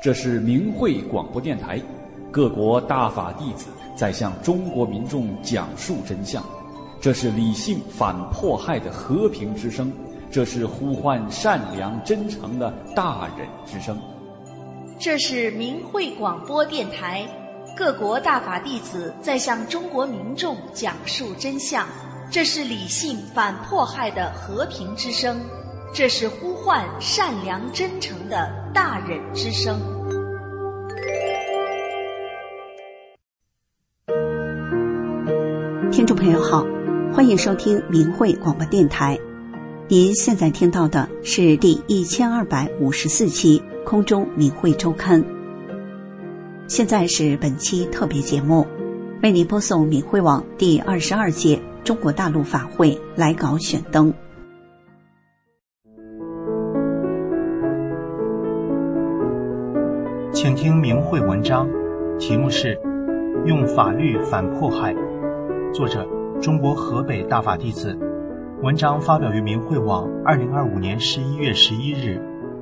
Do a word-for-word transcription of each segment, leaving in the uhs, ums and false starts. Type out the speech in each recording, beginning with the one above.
这是明慧广播电台，各国大法弟子在向中国民众讲述真相。这是理性反迫害的和平之声，这是呼唤善良真诚的大忍之声。 这是明慧广播电台，各国大法弟子在向中国民众讲述真相。这是理性反迫害的和平之声，这是呼唤善良真诚的大忍之声。 听众朋友好，欢迎收听明慧广播电台。您现在听到的是第一千二百五十四期空中明慧周刊。现在是本期特别节目，为您播送明慧网第二十二届中国大陆法会来稿选登。 请听明慧文章，题目是用法律反迫害，作者中国河北大法弟子，文章发表于明慧网二零二五年十一月十一日。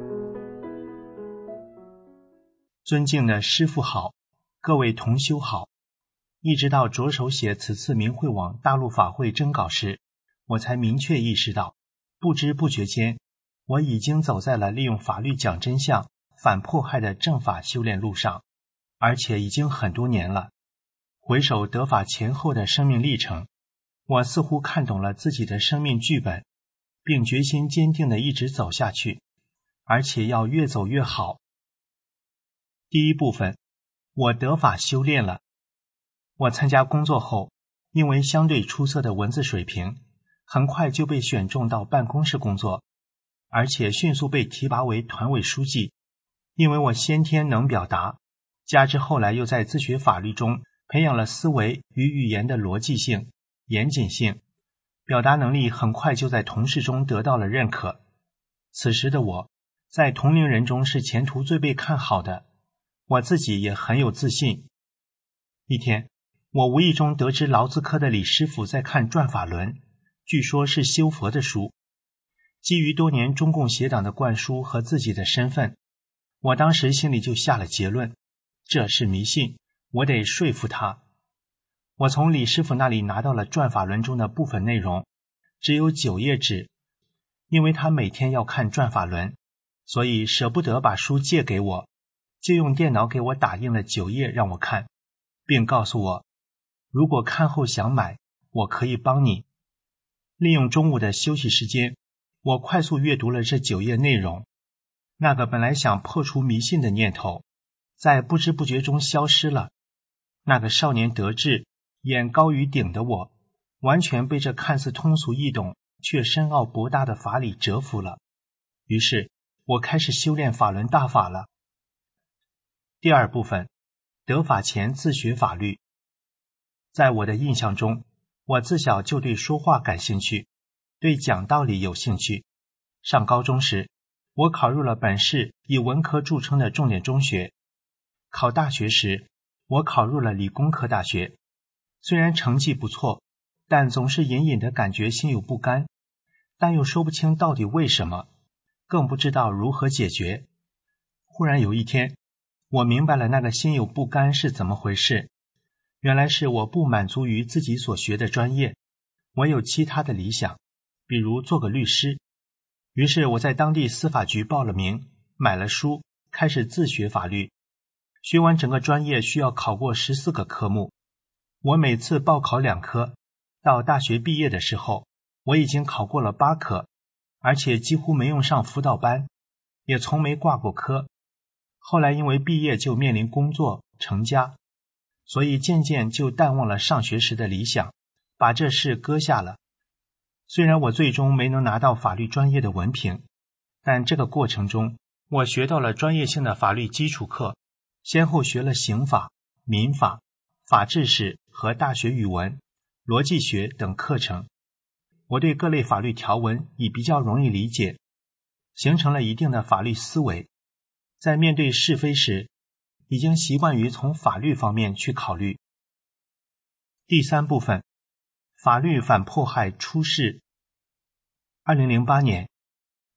尊敬的师父好，各位同修好。一直到着手写此次明慧网大陆法会征稿时，我才明确意识到，不知不觉间，我已经走在了利用法律讲真相、反迫害的正法修炼路上，而且已经很多年了。回首得法前后的生命历程，我似乎看懂了自己的生命剧本，并决心坚定地一直走下去，而且要越走越好。第一部分，我得法修炼了。我参加工作后，因为相对出色的文字水平，很快就被选中到办公室工作，而且迅速被提拔为团委书记。因为我先天能表达，加之后来又在自学法律中培养了思维与语言的逻辑性、严谨性，表达能力很快就在同事中得到了认可。此时的我，在同龄人中是前途最被看好的，我自己也很有自信。一天，我无意中得知劳资科的李师傅在看《转法轮》，据说是修佛的书。基于多年中共邪党的灌输和自己的身份，我当时心里就下了结论，这是迷信，我得说服他。我从李师傅那里拿到了《转法轮》中的部分内容，只有九页纸。因为他每天要看《转法轮》，所以舍不得把书借给我，就用电脑给我打印了九页让我看，并告诉我，如果看后想买，我可以帮你。利用中午的休息时间，我快速阅读了这九页内容。那个本来想破除迷信的念头，在不知不觉中消失了。那个少年得志、眼高于顶的我，完全被这看似通俗易懂却深奥博大的法理折服了。于是，我开始修炼法轮大法了。第二部分，得法前自学法律。在我的印象中，我自小就对说话感兴趣，对讲道理有兴趣。上高中时，我考入了本市以文科著称的重点中学。考大学时，我考入了理工科大学。虽然成绩不错，但总是隐隐的感觉心有不甘，但又说不清到底为什么，更不知道如何解决。忽然有一天，我明白了那个心有不甘是怎么回事。原来是我不满足于自己所学的专业，我有其他的理想，比如做个律师。于是我在当地司法局报了名，买了书，开始自学法律。学完整个专业需要考过十四个科目，我每次报考两科，到大学毕业的时候，我已经考过了八科，而且几乎没用上辅导班，也从没挂过科。后来因为毕业就面临工作、成家，所以渐渐就淡忘了上学时的理想，把这事搁下了。虽然我最终没能拿到法律专业的文凭，但这个过程中，我学到了专业性的法律基础课，先后学了刑法、民法、法治史和大学语文、逻辑学等课程。我对各类法律条文已比较容易理解，形成了一定的法律思维。在面对是非时，已经习惯于从法律方面去考虑。第三部分，法律反迫害出世。二零零八年，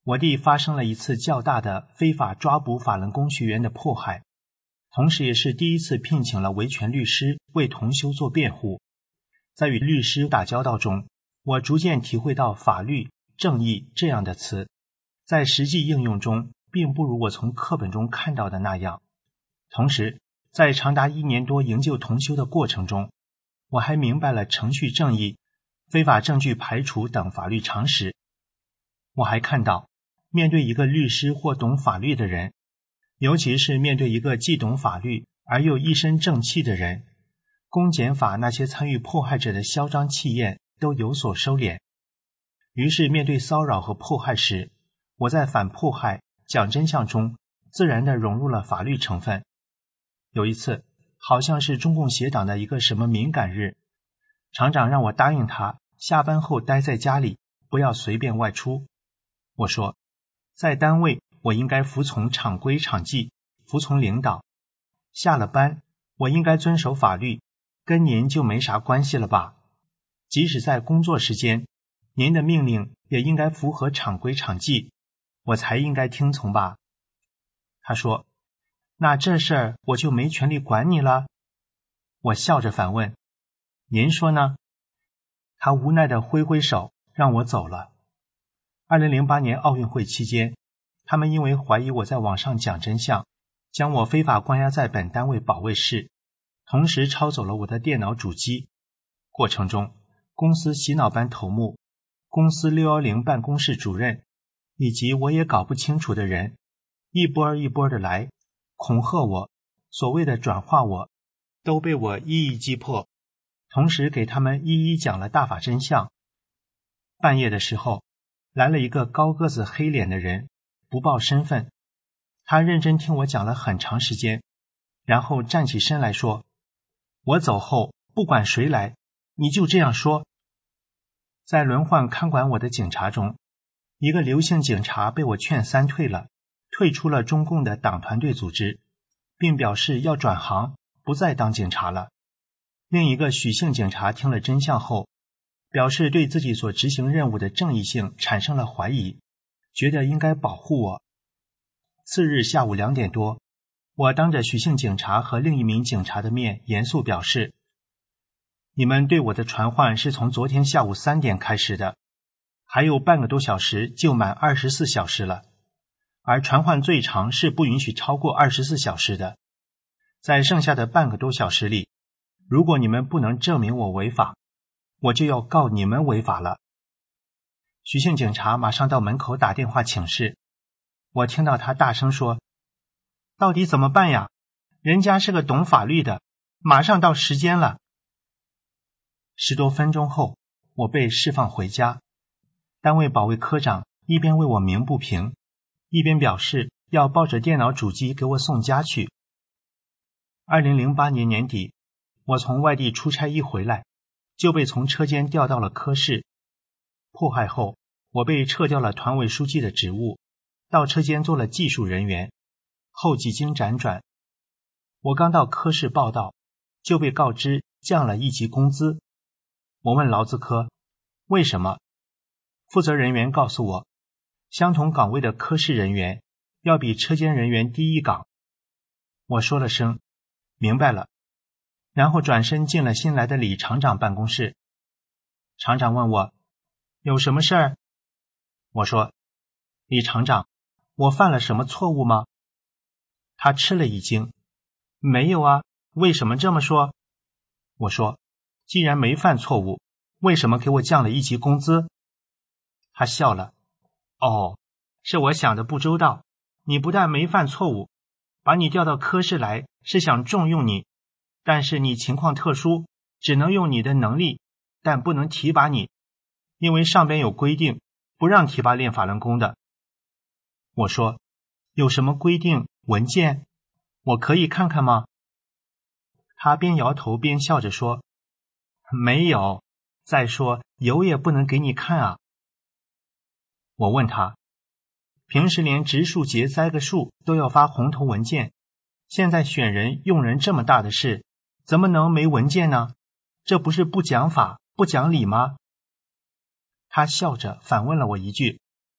我地发生了一次较大的非法抓捕法轮功学员的迫害，同时也是第一次聘请了维权律师为同修做辩护。在与律师打交道中，我逐渐体会到法律、正义这样的词，在实际应用中并不如我从课本中看到的那样。同时，在长达一年多营救同修的过程中，我还明白了程序正义、非法证据排除等法律常识。我还看到，面对一个律师或懂法律的人，尤其是面对一个既懂法律而又一身正气的人，公检法那些参与迫害者的嚣张气焰都有所收敛。于是面对骚扰和迫害时，我在反迫害、讲真相中自然地融入了法律成分。有一次，好像是中共协党的一个什么敏感日，厂长让我答应他下班后待在家里，不要随便外出。我说，在单位我应该服从厂规厂纪，服从领导。下了班，我应该遵守法律，跟您就没啥关系了吧？即使在工作时间，您的命令也应该符合厂规厂纪，我才应该听从吧？他说，那这事儿我就没权利管你了。我笑着反问，您说呢？他无奈地挥挥手，让我走了。二零零八年奥运会期间，他们因为怀疑我在网上讲真相，将我非法关押在本单位保卫室，同时抄走了我的电脑主机。过程中，公司洗脑班头目、公司六一零办公室主任以及我也搞不清楚的人，一波一波的来恐吓我，所谓的转化我，都被我一一击破，同时给他们一一讲了大法真相。半夜的时候，来了一个高个子黑脸的人，不报身份。他认真听我讲了很长时间，然后站起身来说，我走后不管谁来，你就这样说。在轮换看管我的警察中，一个刘姓警察被我劝三退了，退出了中共的党团队组织，并表示要转行，不再当警察了。另一个许姓警察听了真相后，表示对自己所执行任务的正义性产生了怀疑，觉得应该保护我。次日下午两点多，我当着许姓警察和另一名警察的面严肃表示，你们对我的传唤是从昨天下午三点开始的，还有半个多小时就满二十四小时了，而传唤最长是不允许超过二十四小时的。在剩下的半个多小时里，如果你们不能证明我违法，我就要告你们违法了。许姓警察马上到门口打电话请示，我听到他大声说，到底怎么办呀？人家是个懂法律的，马上到时间了。十多分钟后，我被释放回家。单位保卫科长一边为我鸣不平，一边表示要抱着电脑主机给我送家去。二零零八年年底，我从外地出差一回来，就被从车间调到了科室。迫害后，我被撤掉了团委书记的职务，到车间做了技术人员，后几经辗转，我刚到科室报到，就被告知降了一级工资。我问劳资科为什么，负责人员告诉我，相同岗位的科室人员要比车间人员低一岗。我说了声明白了，然后转身进了新来的李厂长办公室。厂长问我有什么事儿？我说，李厂长，我犯了什么错误吗？他吃了一惊，没有啊，为什么这么说？我说，既然没犯错误，为什么给我降了一级工资？他笑了，哦，是我想的不周到，你不但没犯错误，把你调到科室来是想重用你，但是你情况特殊，只能用你的能力，但不能提拔你，因为上边有规定，不让提拔练法轮功的。我说，有什么规定文件？我可以看看吗？他边摇头边笑着说，没有，再说有也不能给你看啊。我问他，平时连植树节栽个树都要发红头文件，现在选人用人这么大的事，怎么能没文件呢？这不是不讲法不讲理吗？他笑着反问了我一句，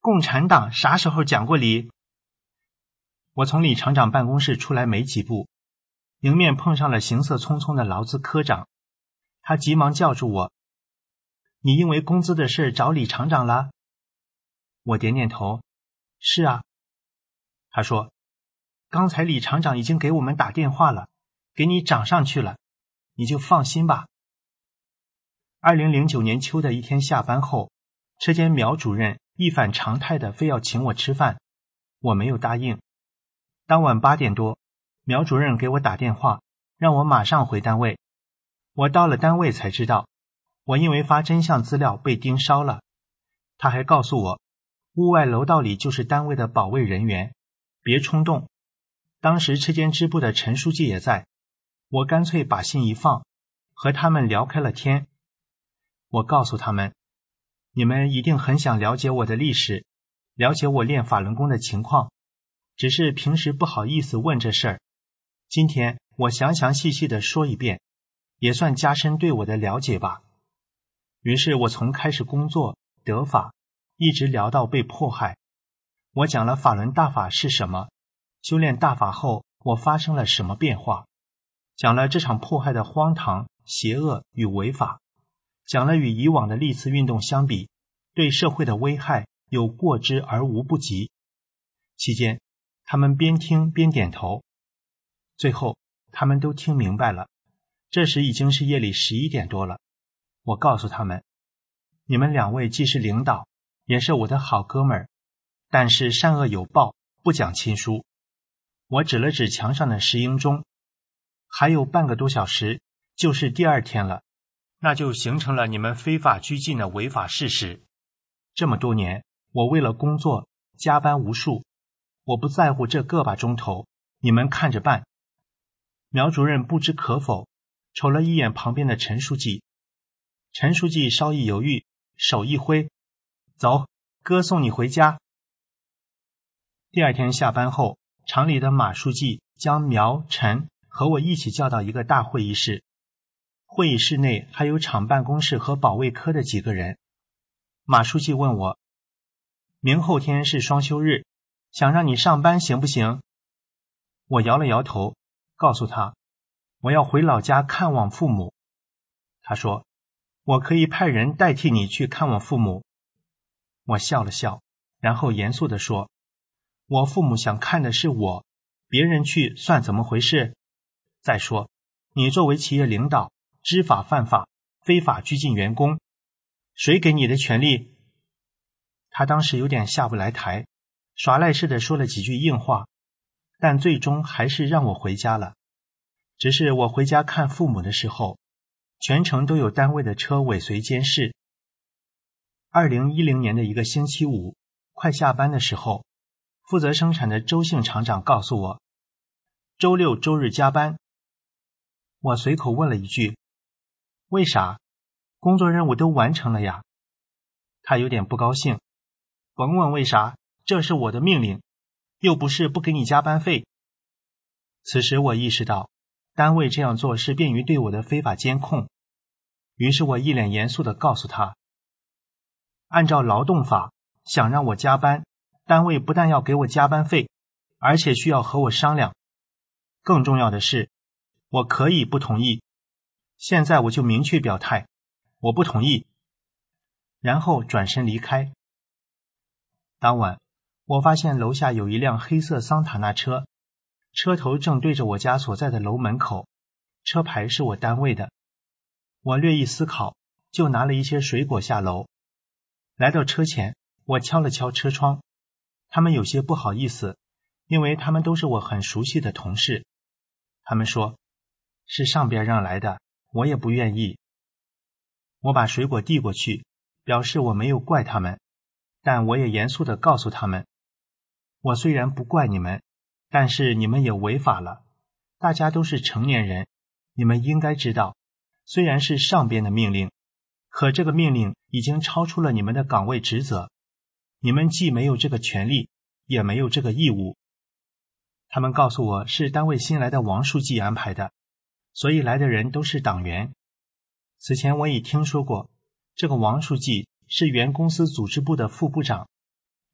共产党啥时候讲过理？我从李厂长办公室出来没几步，迎面碰上了行色匆匆的劳资科长，他急忙叫住我：你因为工资的事找李厂长了？我点点头：是啊。他说：刚才李厂长已经给我们打电话了，给你涨上去了，你就放心吧。二零零九年秋的一天下班后，车间苗主任一反常态的非要请我吃饭，我没有答应。当晚八点多，苗主任给我打电话，让我马上回单位。我到了单位才知道，我因为发真相资料被盯梢了。他还告诉我，屋外楼道里就是单位的保卫人员，别冲动。当时车间支部的陈书记也在，我干脆把心一放，和他们聊开了天。我告诉他们，你们一定很想了解我的历史，了解我练法轮功的情况，只是平时不好意思问这事儿。今天我详详细细地说一遍，也算加深对我的了解吧。于是我从开始工作得法，一直聊到被迫害。我讲了法轮大法是什么，修炼大法后我发生了什么变化，讲了这场迫害的荒唐、邪恶与违法，讲了与以往的历次运动相比，对社会的危害有过之而无不及。期间他们边听边点头，最后他们都听明白了。这时已经是夜里十一点多了。我告诉他们，你们两位既是领导，也是我的好哥们儿，但是善恶有报，不讲亲疏。我指了指墙上的石英钟，还有半个多小时就是第二天了，那就形成了你们非法拘禁的违法事实。这么多年，我为了工作加班无数，我不在乎这个把钟头，你们看着办。苗主任不知可否，瞅了一眼旁边的陈书记。陈书记稍一犹豫，手一挥：走，哥送你回家。第二天下班后，厂里的马书记将苗、陈和我一起叫到一个大会议室。会议室内还有厂办公室和保卫科的几个人。马书记问我，明后天是双休日，想让你上班行不行？我摇了摇头，告诉他我要回老家看望父母。他说，我可以派人代替你去看望父母。我笑了笑，然后严肃地说，我父母想看的是我，别人去算怎么回事？再说，你作为企业领导，知法犯法，非法拘禁员工，谁给你的权利？他当时有点下不来台，耍赖似的说了几句硬话，但最终还是让我回家了。只是我回家看父母的时候，全程都有单位的车尾随监视。二零一零年的一个星期五，快下班的时候，负责生产的周姓厂长告诉我，周六周日加班。我随口问了一句，为啥？工作任务都完成了呀。他有点不高兴，甭问为啥，这是我的命令，又不是不给你加班费。此时我意识到，单位这样做是便于对我的非法监控，于是我一脸严肃地告诉他，按照劳动法，想让我加班，单位不但要给我加班费，而且需要和我商量。更重要的是，我可以不同意。现在我就明确表态，我不同意。然后转身离开。当晚，我发现楼下有一辆黑色桑塔纳车，车头正对着我家所在的楼门口，车牌是我单位的。我略一思考，就拿了一些水果下楼。来到车前，我敲了敲车窗，他们有些不好意思，因为他们都是我很熟悉的同事。他们说，是上边让来的，我也不愿意。我把水果递过去，表示我没有怪他们，但我也严肃地告诉他们，我虽然不怪你们，但是你们也违法了。大家都是成年人，你们应该知道，虽然是上边的命令，可这个命令已经超出了你们的岗位职责，你们既没有这个权利，也没有这个义务。他们告诉我是单位新来的王书记安排的，所以来的人都是党员。此前我已听说过，这个王书记是原公司组织部的副部长，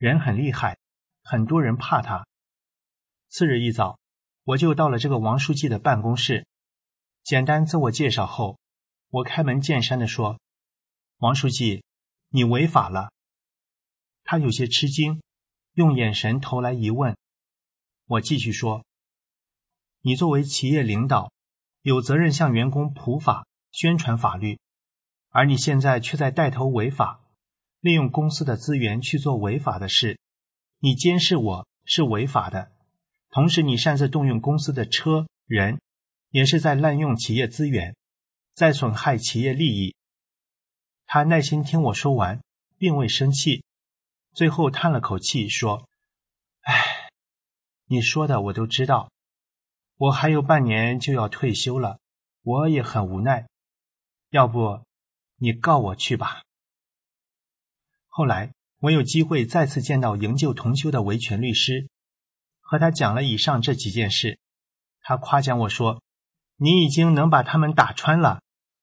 人很厉害，很多人怕他。次日一早，我就到了这个王书记的办公室，简单自我介绍后，我开门见山地说：王书记，你违法了。他有些吃惊，用眼神投来疑问。我继续说：你作为企业领导，有责任向员工普法、宣传法律，而你现在却在带头违法，利用公司的资源去做违法的事，你监视我是违法的，同时你擅自动用公司的车、人，也是在滥用企业资源，在损害企业利益。他耐心听我说完，并未生气，最后叹了口气说：唉，你说的我都知道，我还有半年就要退休了，我也很无奈，要不你告我去吧。后来我有机会再次见到营救同修的维权律师，和他讲了以上这几件事。他夸奖我说：你已经能把他们打穿了。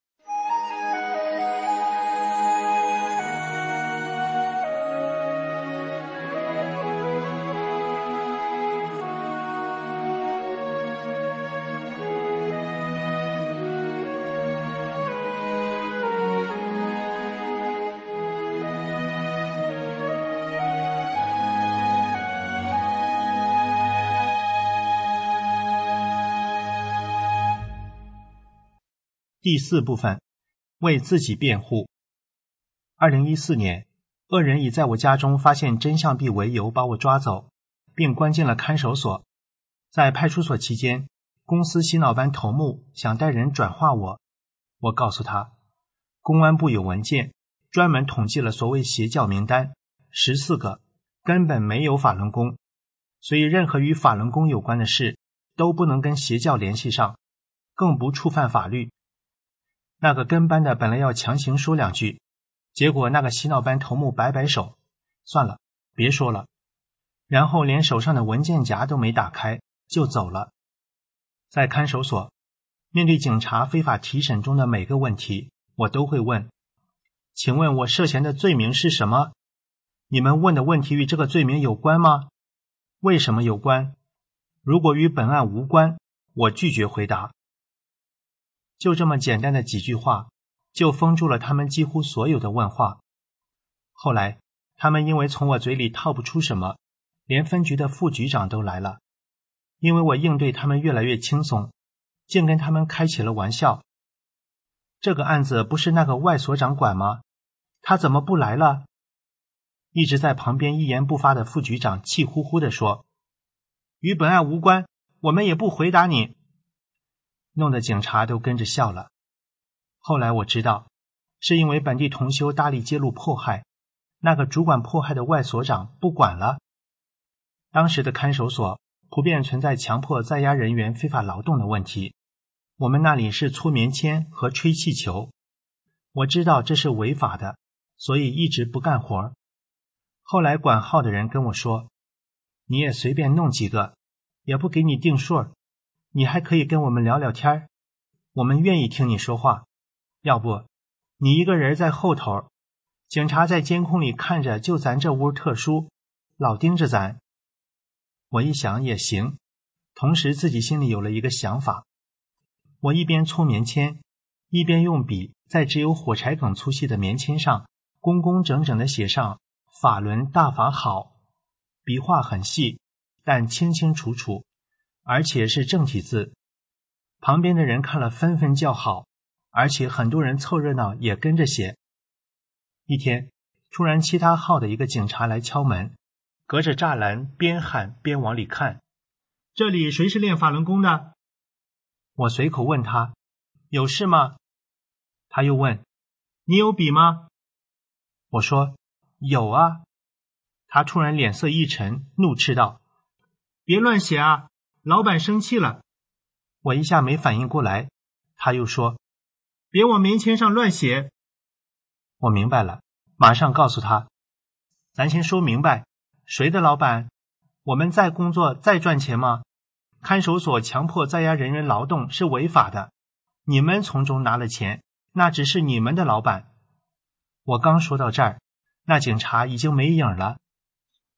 第四部分，为自己辩护。二零一四年，恶人以在我家中发现真相币为由把我抓走，并关进了看守所。在派出所期间，公司洗脑班头目想带人转化我。我告诉他，公安部有文件，专门统计了所谓邪教名单，十四个，根本没有法轮功，所以任何与法轮功有关的事都不能跟邪教联系上，更不触犯法律。那个跟班的本来要强行说两句，结果那个洗脑班头目摆摆手，算了，别说了，然后连手上的文件夹都没打开就走了。在看守所，面对警察非法提审中的每个问题，我都会问：请问我涉嫌的罪名是什么？你们问的问题与这个罪名有关吗？为什么有关？如果与本案无关，我拒绝回答。就这么简单的几句话，就封住了他们几乎所有的问话。后来，他们因为从我嘴里套不出什么，连分局的副局长都来了。因为我应对他们越来越轻松，竟跟他们开起了玩笑。这个案子不是那个外所长管吗？他怎么不来了？一直在旁边一言不发的副局长气呼呼地说：与本案无关，我们也不回答你。弄得警察都跟着笑了。后来我知道，是因为本地同修大力揭露迫害，那个主管迫害的外所长不管了。当时的看守所普遍存在强迫在押人员非法劳动的问题，我们那里是搓棉签和吹气球。我知道这是违法的，所以一直不干活。后来管号的人跟我说：你也随便弄几个，也不给你定数，你还可以跟我们聊聊天，我们愿意听你说话。要不你一个人在后头，警察在监控里看着就咱这屋特殊，老盯着咱。我一想也行，同时自己心里有了一个想法。我一边搓棉签，一边用笔在只有火柴梗粗细的棉签上工工整整地写上法轮大法好，笔画很细，但清清楚楚，而且是正体字。旁边的人看了纷纷叫好，而且很多人凑热闹也跟着写。一天，突然其他号的一个警察来敲门，隔着栅栏边喊边往里看：这里谁是练法轮功的？我随口问他：有事吗？他又问：你有笔吗？我说：有啊。他突然脸色一沉，怒斥道：别乱写啊，老板生气了。我一下没反应过来，他又说：别往棉签上乱写。我明白了，马上告诉他：咱先说明白，谁的老板？我们再工作再赚钱吗？看守所强迫在押人员劳动是违法的，你们从中拿了钱，那只是你们的老板。我刚说到这儿，那警察已经没影了。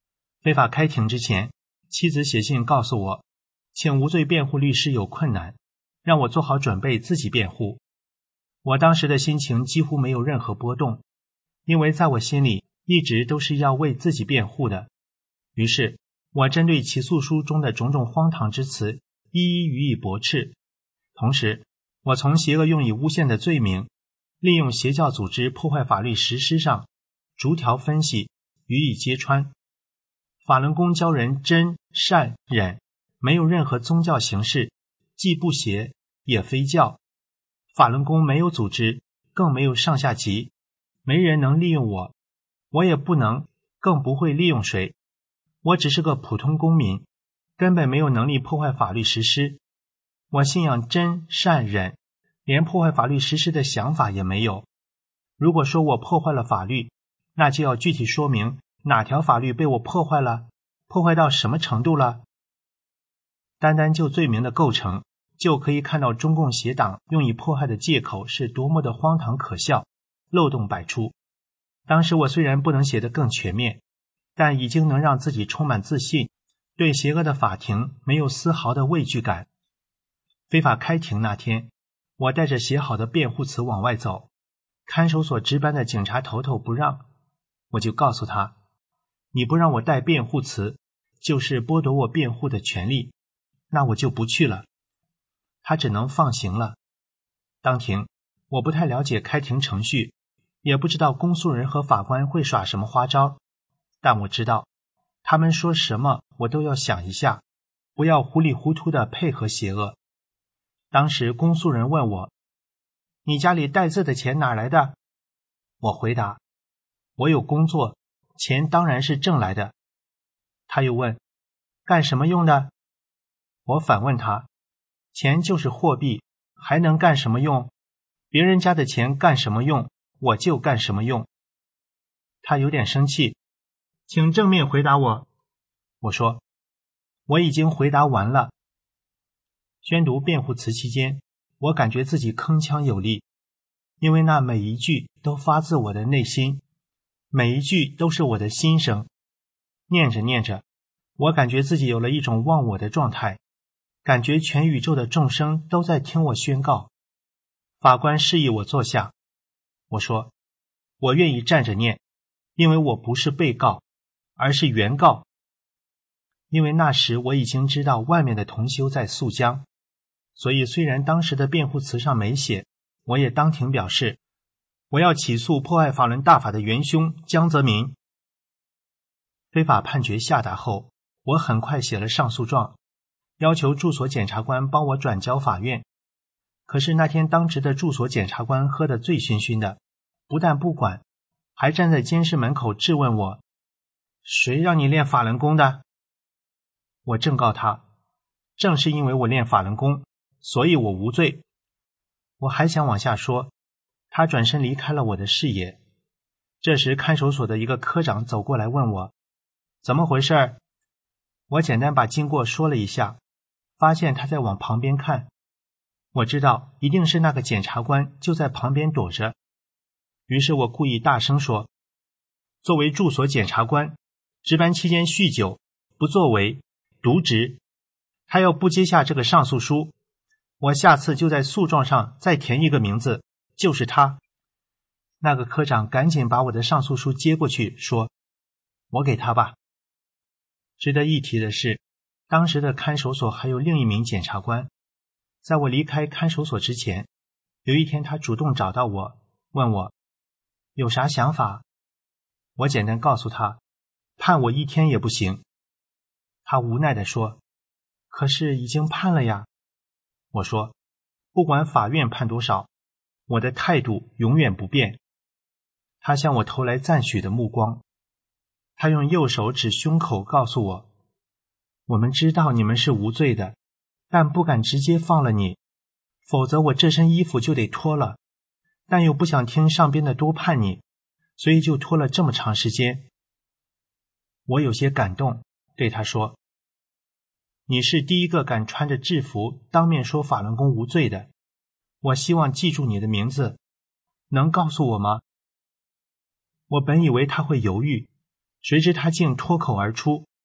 非法开庭之前，妻子写信告诉我，请无罪辩护律师有困难，让我做好准备自己辩护。我当时的心情几乎没有任何波动，因为在我心里一直都是要为自己辩护的。于是我针对起诉书中的种种荒唐之词一一予以驳斥，同时我从邪恶用以诬陷的罪名，利用邪教组织破坏法律实施上逐条分析，予以揭穿。法轮功教人真善忍，没有任何宗教形式，既不邪也非教。法轮功没有组织，更没有上下级，没人能利用我，我也不能，更不会利用谁。我只是个普通公民，根本没有能力破坏法律实施。我信仰真善忍，连破坏法律实施的想法也没有。如果说我破坏了法律，那就要具体说明哪条法律被我破坏了，破坏到什么程度了。单单就罪名的构成，就可以看到中共邪党用以迫害的借口是多么的荒唐可笑，漏洞百出。当时我虽然不能写得更全面，但已经能让自己充满自信，对邪恶的法庭没有丝毫的畏惧感。非法开庭那天，我带着写好的辩护词往外走，看守所值班的警察头头不让，我就告诉他，你不让我带辩护词，就是剥夺我辩护的权利，那我就不去了。他只能放行了。当庭，我不太了解开庭程序，也不知道公诉人和法官会耍什么花招，但我知道他们说什么我都要想一下，不要糊里糊涂的配合邪恶。当时公诉人问我，你家里带字的钱哪来的？我回答，我有工作，钱当然是挣来的。他又问，干什么用的？我反问他，钱就是货币，还能干什么用？别人家的钱干什么用，我就干什么用。他有点生气，请正面回答我。我说，我已经回答完了。宣读辩护词期间，我感觉自己铿锵有力，因为那每一句都发自我的内心，每一句都是我的心声。念着念着，我感觉自己有了一种忘我的状态，感觉全宇宙的众生都在听我宣告。法官示意我坐下，我说，我愿意站着念，因为我不是被告，而是原告。因为那时我已经知道外面的同修在诉僵，所以虽然当时的辩护词上没写，我也当庭表示，我要起诉破坏法轮大法的元凶江泽民。非法判决下达后，我很快写了上诉状，要求住所检察官帮我转交法院。可是那天当值的住所检察官喝得醉醺醺的，不但不管，还站在监室门口质问我，谁让你练法轮功的？我正告他，正是因为我练法轮功，所以我无罪。我还想往下说，他转身离开了我的视野。这时看守所的一个科长走过来问我，怎么回事？我简单把经过说了一下，发现他在往旁边看。我知道一定是那个检察官就在旁边躲着，于是我故意大声说，作为住所检察官，值班期间酗酒，不作为，渎职，他要不接下这个上诉书，我下次就在诉状上再填一个名字，就是他。那个科长赶紧把我的上诉书接过去，说，我给他吧。值得一提的是，当时的看守所还有另一名检察官，在我离开看守所之前，有一天他主动找到我，问我有啥想法。我简单告诉他，判我一天也不行。他无奈地说，可是已经判了呀。我说，不管法院判多少，我的态度永远不变。他向我投来赞许的目光，他用右手指胸口告诉我，我们知道你们是无罪的，但不敢直接放了你，否则我这身衣服就得脱了，但又不想听上边的多判你，所以就拖了这么长时间。我有些感动，对他说，你是第一个敢穿着制服当面说法轮功无罪的，我希望记住你的名字，能告诉我吗？我本以为他会犹豫，谁知他竟脱口而出，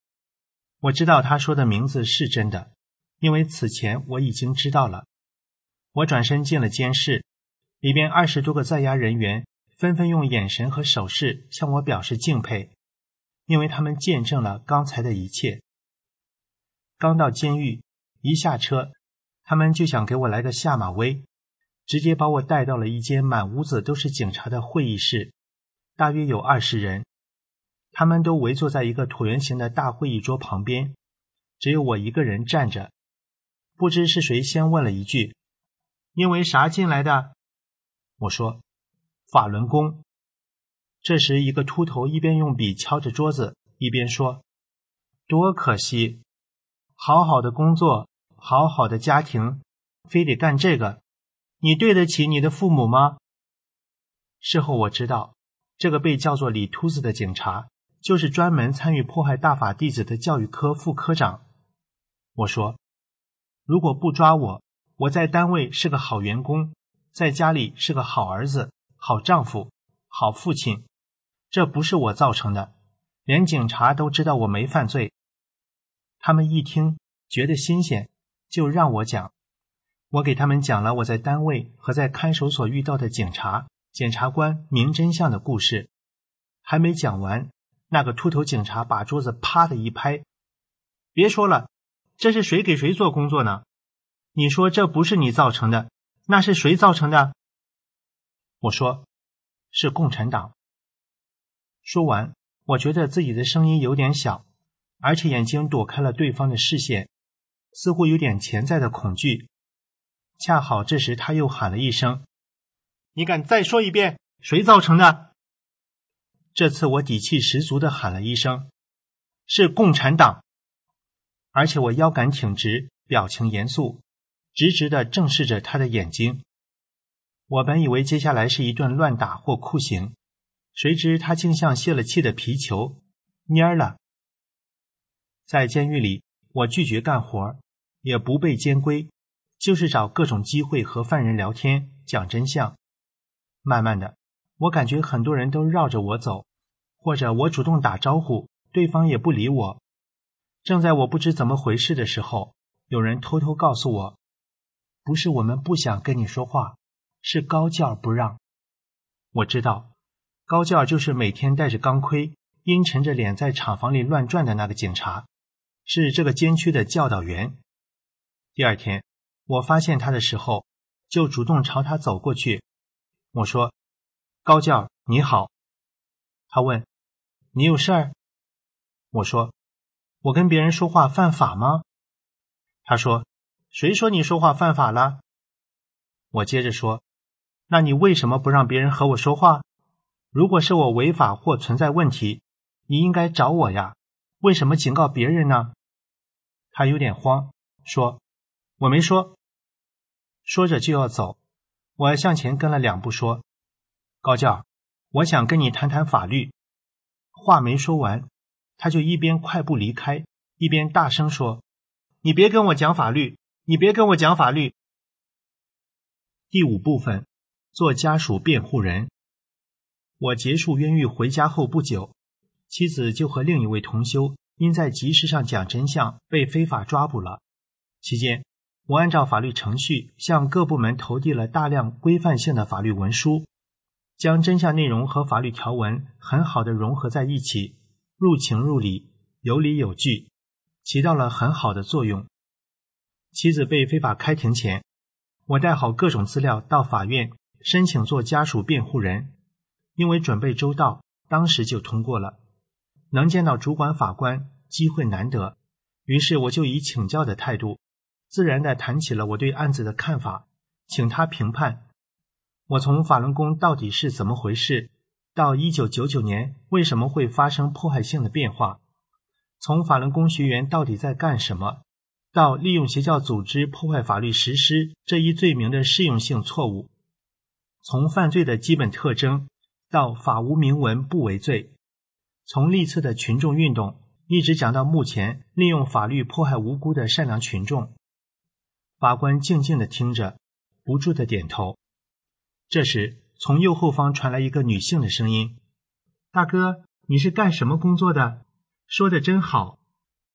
我知道他说的名字是真的，因为此前我已经知道了。我转身进了监室，里边二十多个在押人员纷纷用眼神和手势向我表示敬佩，因为他们见证了刚才的一切。刚到监狱，一下车，他们就想给我来个下马威，直接把我带到了一间满屋子都是警察的会议室，大约有二十人，他们都围坐在一个椭圆形的大会议桌旁边，只有我一个人站着。不知是谁先问了一句：“因为啥进来的？”我说：“法轮功。”这时一个秃头一边用笔敲着桌子，一边说：“多可惜，好好的工作，好好的家庭，非得干这个，你对得起你的父母吗？”事后我知道，这个被叫做李秃子的警察就是专门参与迫害大法弟子的教育科副科长。我说：“如果不抓我，我在单位是个好员工，在家里是个好儿子、好丈夫、好父亲，这不是我造成的，连警察都知道我没犯罪。”他们一听觉得新鲜，就让我讲。我给他们讲了我在单位和在看守所遇到的警察、检察官明真相的故事。还没讲完，那个秃头警察把桌子啪的一拍：“别说了，这是谁给谁做工作呢？你说这不是你造成的，那是谁造成的？”我说：“是共产党。”说完，我觉得自己的声音有点小，而且眼睛躲开了对方的视线，似乎有点潜在的恐惧。恰好这时他又喊了一声：“你敢再说一遍，谁造成的？”这次我底气十足地喊了一声：“是共产党。”而且我腰杆挺直，表情严肃，直直地正视着他的眼睛。我本以为接下来是一顿乱打或酷刑，谁知他竟像泄了气的皮球，蔫了。在监狱里，我拒绝干活，也不被监规，就是找各种机会和犯人聊天，讲真相。慢慢的，我感觉很多人都绕着我走，或者我主动打招呼，对方也不理我。正在我不知怎么回事的时候，有人偷偷告诉我：“不是我们不想跟你说话，是高教不让。”我知道，高教就是每天戴着钢盔，阴沉着脸在厂房里乱转的那个警察，是这个监区的教导员。第二天，我发现他的时候，就主动朝他走过去。我说：“高教，你好。”他问：“你有事儿？”我说：“我跟别人说话犯法吗？”他说：“谁说你说话犯法了？”我接着说：“那你为什么不让别人和我说话？如果是我违法或存在问题，你应该找我呀，为什么警告别人呢？”他有点慌，说：“我没说。”说着就要走，我向前跟了两步，说：“高教，我想跟你谈谈法律。”话没说完，他就一边快步离开，一边大声说：“你别跟我讲法律，你别跟我讲法律。”第五部分，做家属辩护人。我结束冤狱回家后不久，妻子就和另一位同修因在集市上讲真相被非法抓捕了。期间，我按照法律程序向各部门投递了大量规范性的法律文书，将真相内容和法律条文很好的融合在一起，入情入理，有理有据，起到了很好的作用。妻子被非法开庭前，我带好各种资料到法院申请做家属辩护人，因为准备周到，当时就通过了。能见到主管法官，机会难得，于是我就以请教的态度，自然地谈起了我对案子的看法，请他评判。我从法轮功到底是怎么回事，到一九九九年为什么会发生迫害性的变化，从法轮功学员到底在干什么，到利用邪教组织破坏法律实施这一罪名的适用性错误，从犯罪的基本特征到法无明文不为罪，从历次的群众运动一直讲到目前利用法律迫害无辜的善良群众。法官静静地听着，不住地点头。这时，从右后方传来一个女性的声音：“大哥，你是干什么工作的？说得真好。”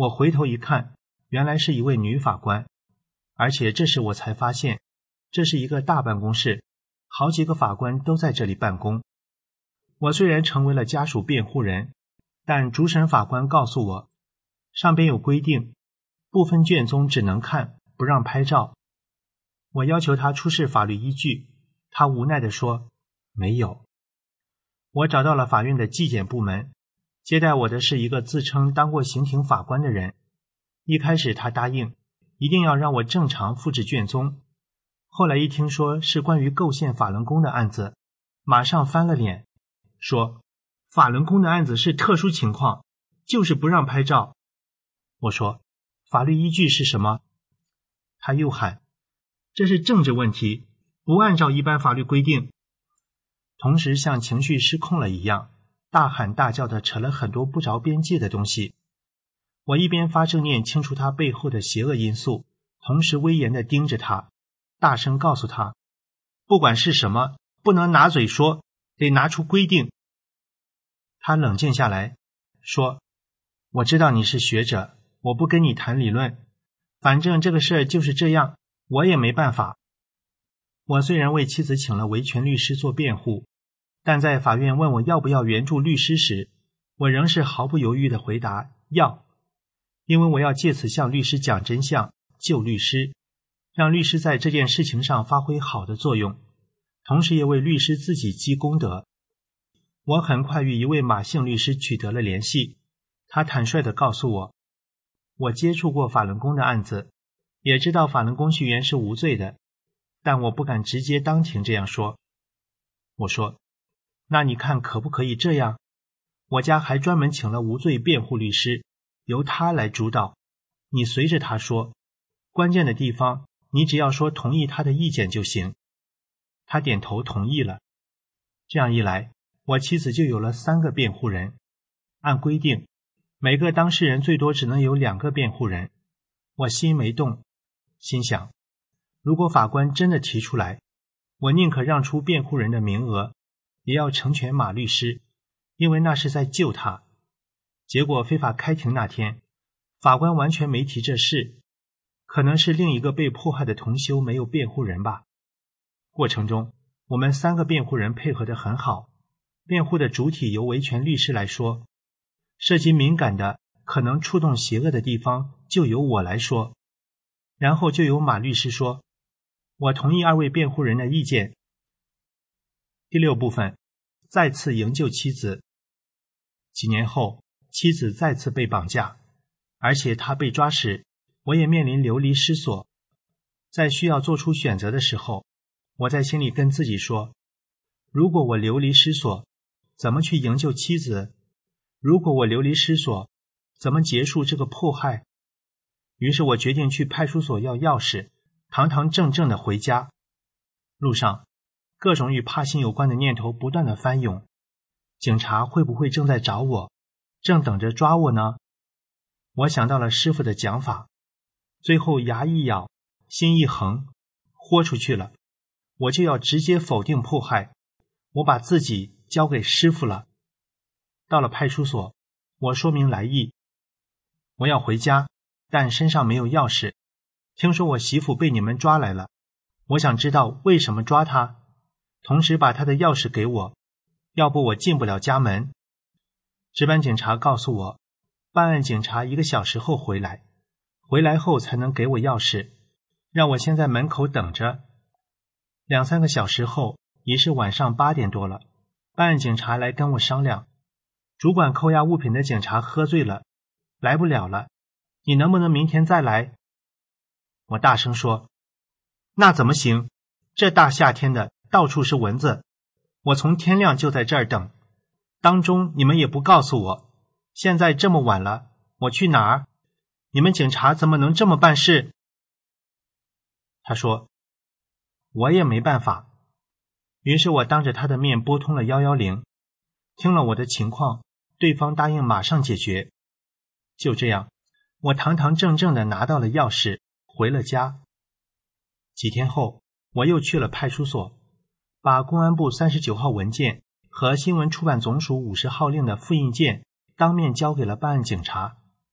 我回头一看，原来是一位女法官，而且这时我才发现，这是一个大办公室，好几个法官都在这里办公。我虽然成为了家属辩护人，但主审法官告诉我，上边有规定，部分卷宗只能看，不让拍照。我要求他出示法律依据，他无奈地说没有。我找到了法院的纪检部门，接待我的是一个自称当过刑庭法官的人。一开始他答应一定要让我正常复制卷宗，后来一听说是关于构陷法轮功的案子，马上翻了脸，说法轮功的案子是特殊情况，就是不让拍照。我说法律依据是什么？他又喊这是政治问题，不按照一般法律规定。同时像情绪失控了一样，大喊大叫地扯了很多不着边际的东西。我一边发正念清除他背后的邪恶因素，同时威严地盯着他，大声告诉他，不管是什么，不能拿嘴说，得拿出规定。他冷静下来，说，我知道你是学者，我不跟你谈理论，反正这个事儿就是这样，我也没办法。我虽然为妻子请了维权律师做辩护，但在法院问我要不要援助律师时，我仍是毫不犹豫地回答要，因为我要借此向律师讲真相，救律师，让律师在这件事情上发挥好的作用，同时也为律师自己积功德。我很快与一位马姓律师取得了联系，他坦率地告诉我，我接触过法轮功的案子，也知道法轮功学员是无罪的，但我不敢直接当庭这样说。我说，那你看可不可以这样？我家还专门请了无罪辩护律师，由他来主导，你随着他说，关键的地方你只要说同意他的意见就行。他点头同意了。这样一来，我妻子就有了三个辩护人。按规定，每个当事人最多只能有两个辩护人。我心没动，心想，如果法官真的提出来，我宁可让出辩护人的名额，也要成全马律师，因为那是在救他。结果非法开庭那天，法官完全没提这事，可能是另一个被迫害的同修没有辩护人吧。过程中，我们三个辩护人配合得很好，辩护的主体由维权律师来说，涉及敏感的可能触动邪恶的地方就由我来说，然后就由马律师说，我同意二位辩护人的意见。第六部分，再次营救妻子。几年后，妻子再次被绑架，而且她被抓时，我也面临流离失所。在需要做出选择的时候，我在心里跟自己说，如果我流离失所，怎么去营救妻子？如果我流离失所，怎么结束这个迫害？于是我决定去派出所要钥匙，堂堂正正的回家。路上，各种与帕辛有关的念头不断的翻涌。警察会不会正在找我，正等着抓我呢？我想到了师父的讲法，最后牙一咬，心一横，豁出去了。我就要直接否定迫害，我把自己交给师父了。到了派出所，我说明来意，我要回家，但身上没有钥匙。听说我媳妇被你们抓来了，我想知道为什么抓她，同时把她的钥匙给我，要不我进不了家门。值班警察告诉我，办案警察一个小时后回来，回来后才能给我钥匙，让我先在门口等着。两三个小时后，已是晚上八点多了，办案警察来跟我商量，主管扣押物品的警察喝醉了，来不了了，你能不能明天再来？我大声说，那怎么行？这大夏天的，到处是蚊子，我从天亮就在这儿等，当中你们也不告诉我，现在这么晚了，我去哪儿？你们警察怎么能这么办事？他说，我也没办法。于是我当着他的面拨通了一一零，听了我的情况，对方答应马上解决。就这样，我堂堂正正地拿到了钥匙，回了家。几天后，我又去了派出所，把公安部三十九号文件和新闻出版总署五十号令的复印件当面交给了办案警察。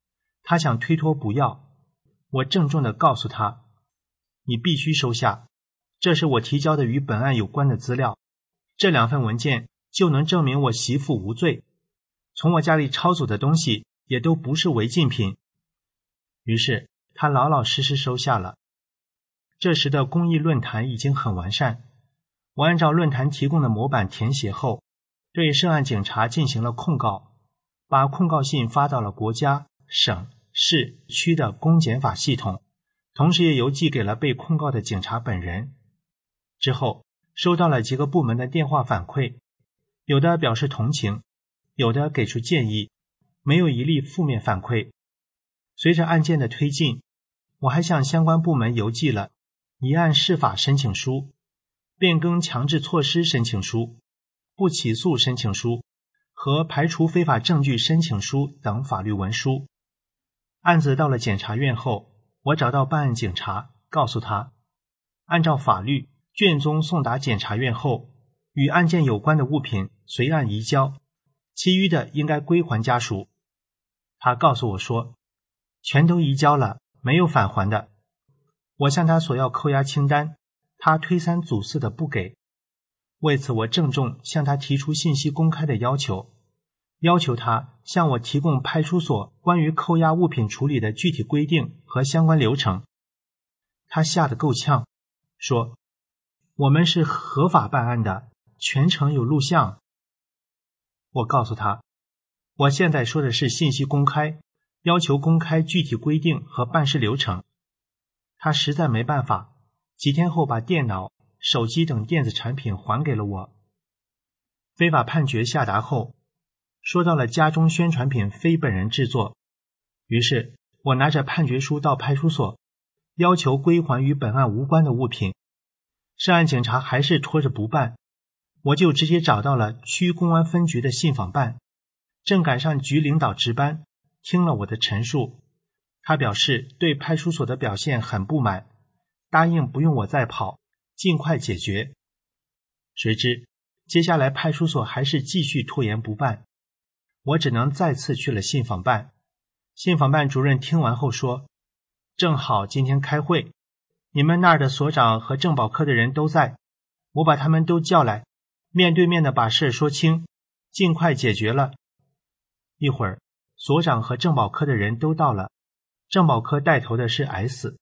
他想推脱不要，我郑重地告诉他，你必须收下，这是我提交的与本案有关的资料，这两份文件就能证明我媳妇无罪，从我家里抄走的东西也都不是违禁品。于是他老老实实收下了。这时的公益论坛已经很完善，我按照论坛提供的模板填写后，对涉案警察进行了控告，把控告信发到了国家、省、市、区的公检法系统，同时也邮寄给了被控告的警察本人。之后收到了几个部门的电话反馈，有的表示同情，有的给出建议，没有一例负面反馈。随着案件的推进，我还向相关部门邮寄了一案释法申请书、变更强制措施申请书、不起诉申请书和排除非法证据申请书等法律文书。案子到了检察院后，我找到办案警察，告诉他，按照法律，卷宗送达检察院后，与案件有关的物品随案移交，其余的应该归还家属。他告诉我说，全都移交了，没有返还的。我向他索要扣押清单，他推三阻四的不给。为此，我郑重向他提出信息公开的要求，要求他向我提供派出所关于扣押物品处理的具体规定和相关流程。他吓得够呛，说，我们是合法办案的，全程有录像。我告诉他，我现在说的是信息公开，要求公开具体规定和办事流程。他实在没办法，几天后把电脑、手机等电子产品还给了我。非法判决下达后，说到了家中宣传品非本人制作，于是我拿着判决书到派出所，要求归还与本案无关的物品。涉案警察还是拖着不办，我就直接找到了区公安分局的信访办，正赶上局领导值班，听了我的陈述，他表示对派出所的表现很不满，答应不用我再跑，尽快解决。谁知接下来派出所还是继续拖延不办，我只能再次去了信访办。信访办主任听完后说，正好今天开会，你们那儿的所长和政保科的人都在，我把他们都叫来，面对面的把事说清，尽快解决了。一会儿所长和政保科的人都到了，政保科带头的是 S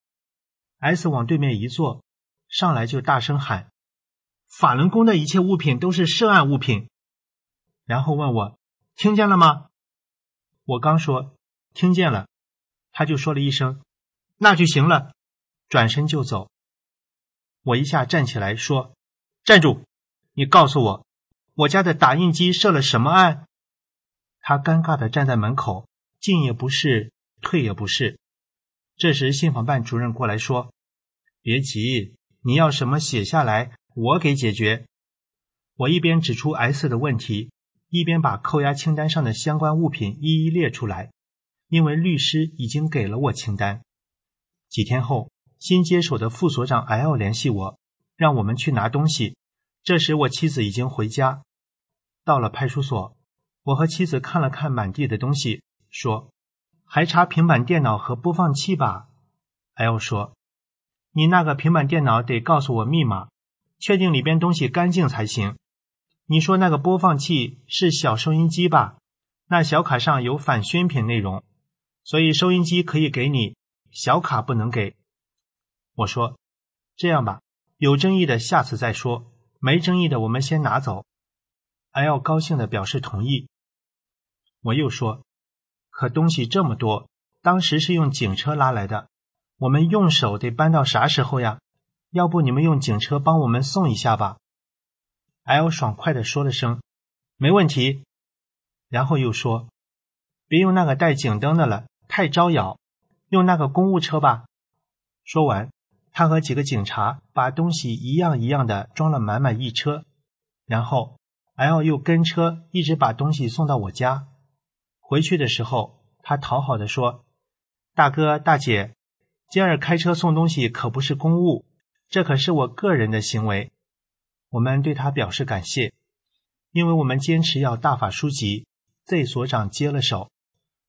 S 往对面一坐，上来就大声喊，法轮功的一切物品都是涉案物品。然后问我，听见了吗？我刚说听见了，他就说了一声，那就行了，转身就走。我一下站起来说，站住，你告诉我，我家的打印机设了什么案？他尴尬地站在门口，进也不是，退也不是。这时信访办主任过来说，别急，你要什么写下来，我给解决。我一边指出 S 的问题，一边把扣押清单上的相关物品一一列出来，因为律师已经给了我清单。几天后，新接手的副所长 L 联系我，让我们去拿东西。这时我妻子已经回家。到了派出所，我和妻子看了看满地的东西，说，还差平板电脑和播放器吧？ L 说，你那个平板电脑得告诉我密码，确定里边东西干净才行。你说那个播放器是小收音机吧？那小卡上有反宣品内容，所以收音机可以给你，小卡不能给。我说，这样吧，有争议的下次再说，没争议的我们先拿走。 L 高兴地表示同意。我又说，可东西这么多，当时是用警车拉来的，我们用手得搬到啥时候呀？要不你们用警车帮我们送一下吧。 L 爽快地说了声，没问题。然后又说，别用那个带警灯的了，太招摇，用那个公务车吧。说完，他和几个警察把东西一样一样的装了满满一车，然后 L 又跟车一直把东西送到我家。回去的时候，他讨好地说，大哥大姐，今儿开车送东西可不是公务，这可是我个人的行为。我们对他表示感谢，因为我们坚持要大法书籍，Z 所长接了手，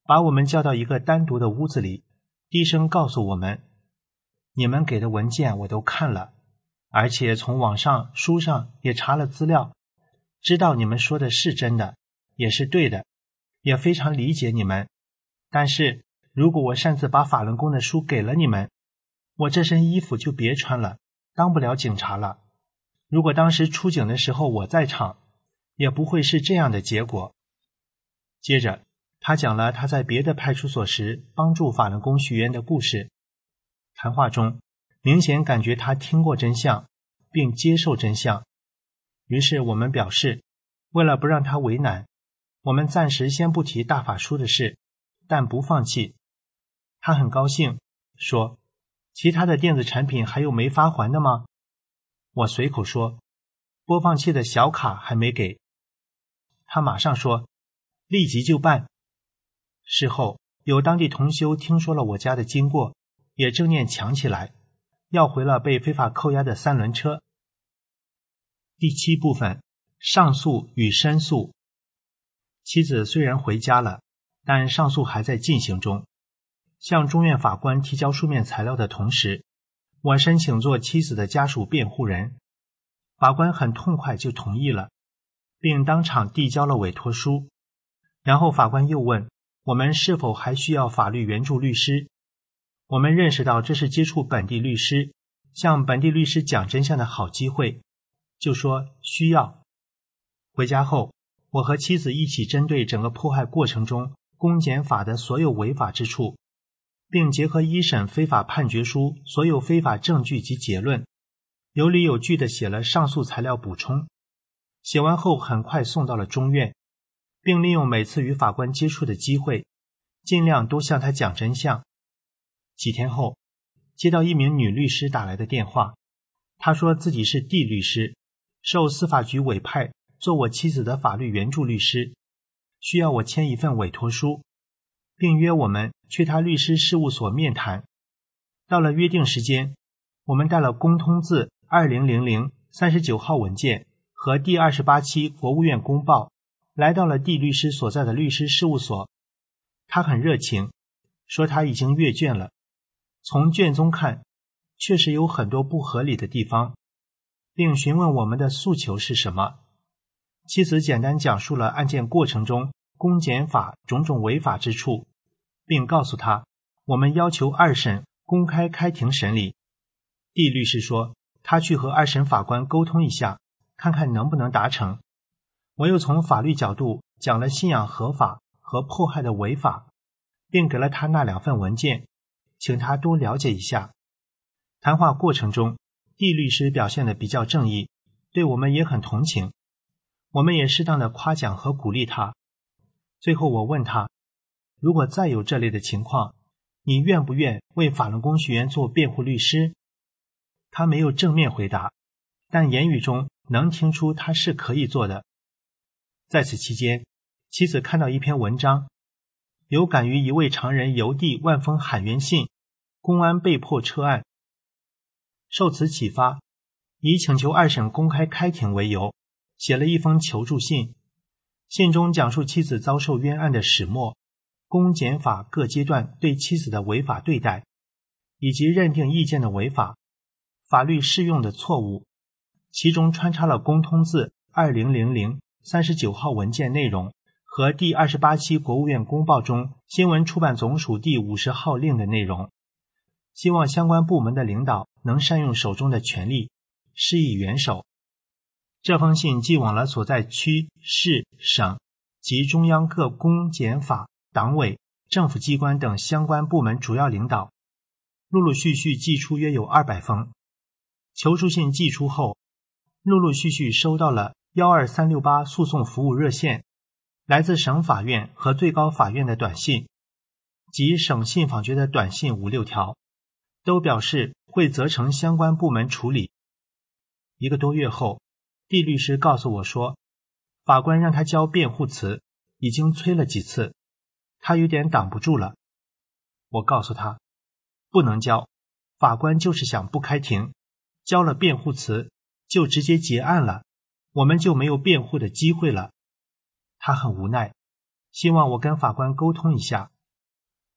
把我们叫到一个单独的屋子里，低声告诉我们，你们给的文件我都看了，而且从网上书上也查了资料，知道你们说的是真的，也是对的，也非常理解你们。但是如果我擅自把法轮功的书给了你们，我这身衣服就别穿了，当不了警察了。如果当时出警的时候我在场，也不会是这样的结果。接着他讲了他在别的派出所时帮助法轮功学员的故事。谈话中明显感觉他听过真相，并接受真相。于是我们表示，为了不让他为难，我们暂时先不提大法书的事，但不放弃。他很高兴，说，其他的电子产品还有没发还的吗？我随口说，播放器的小卡还没给。他马上说，立即就办。事后有当地同修听说了我家的经过，也正念抢起来，要回了被非法扣押的三轮车。第七部分，上诉与申诉。妻子虽然回家了，但上诉还在进行中。向中院法官提交书面材料的同时，我申请做妻子的家属辩护人。法官很痛快就同意了，并当场递交了委托书。然后法官又问我们是否还需要法律援助律师。我们认识到这是接触本地律师，向本地律师讲真相的好机会，就说需要。回家后，我和妻子一起针对整个迫害过程中公检法的所有违法之处，并结合一审非法判决书所有非法证据及结论，有理有据地写了上诉材料补充。写完后很快送到了中院，并利用每次与法官接触的机会，尽量多向他讲真相。几天后，接到一名女律师打来的电话，她说自己是D律师，受司法局委派做我妻子的法律援助律师，需要我签一份委托书，并约我们去他律师事务所面谈。到了约定时间，我们带了公通字二零零零三十九号文件和第二十八期国务院公报，来到了D律师所在的律师事务所。他很热情，说他已经阅卷了，从卷宗看，确实有很多不合理的地方，并询问我们的诉求是什么。妻子简单讲述了案件过程中公检法种种违法之处，并告诉他我们要求二审公开开庭审理。D律师说他去和二审法官沟通一下，看看能不能达成。我又从法律角度讲了信仰合法和迫害的违法，并给了他那两份文件，请他多了解一下。谈话过程中，D律师表现得比较正义，对我们也很同情，我们也适当的夸奖和鼓励他。最后我问他，如果再有这类的情况，你愿不愿为法轮功学员做辩护律师？他没有正面回答，但言语中能听出他是可以做的。在此期间，妻子看到一篇文章，有感于一位常人邮递万封喊冤信，公安被迫撤案。受此启发，以请求二审公开开庭为由，写了一封求助信。信中讲述妻子遭受冤案的始末，公检法各阶段对妻子的违法对待，以及认定意见的违法，法律适用的错误，其中穿插了公通字二零零零三十九号文件内容和第二十八期国务院公报中新闻出版总署第五十号令的内容，希望相关部门的领导能善用手中的权力，施以援手。这封信寄往了所在区、市、省及中央各公检法、党委、政府机关等相关部门主要领导，陆陆续续寄出约有二百封。求助信寄出后，陆陆续续收到了一二三六八诉讼服务热线、来自省法院和最高法院的短信及省信访局的短信五六条，都表示会责成相关部门处理。一个多月后，D律师告诉我说，法官让他交辩护词，已经催了几次，他有点挡不住了。我告诉他，不能交，法官就是想不开庭，交了辩护词就直接结案了，我们就没有辩护的机会了。他很无奈，希望我跟法官沟通一下，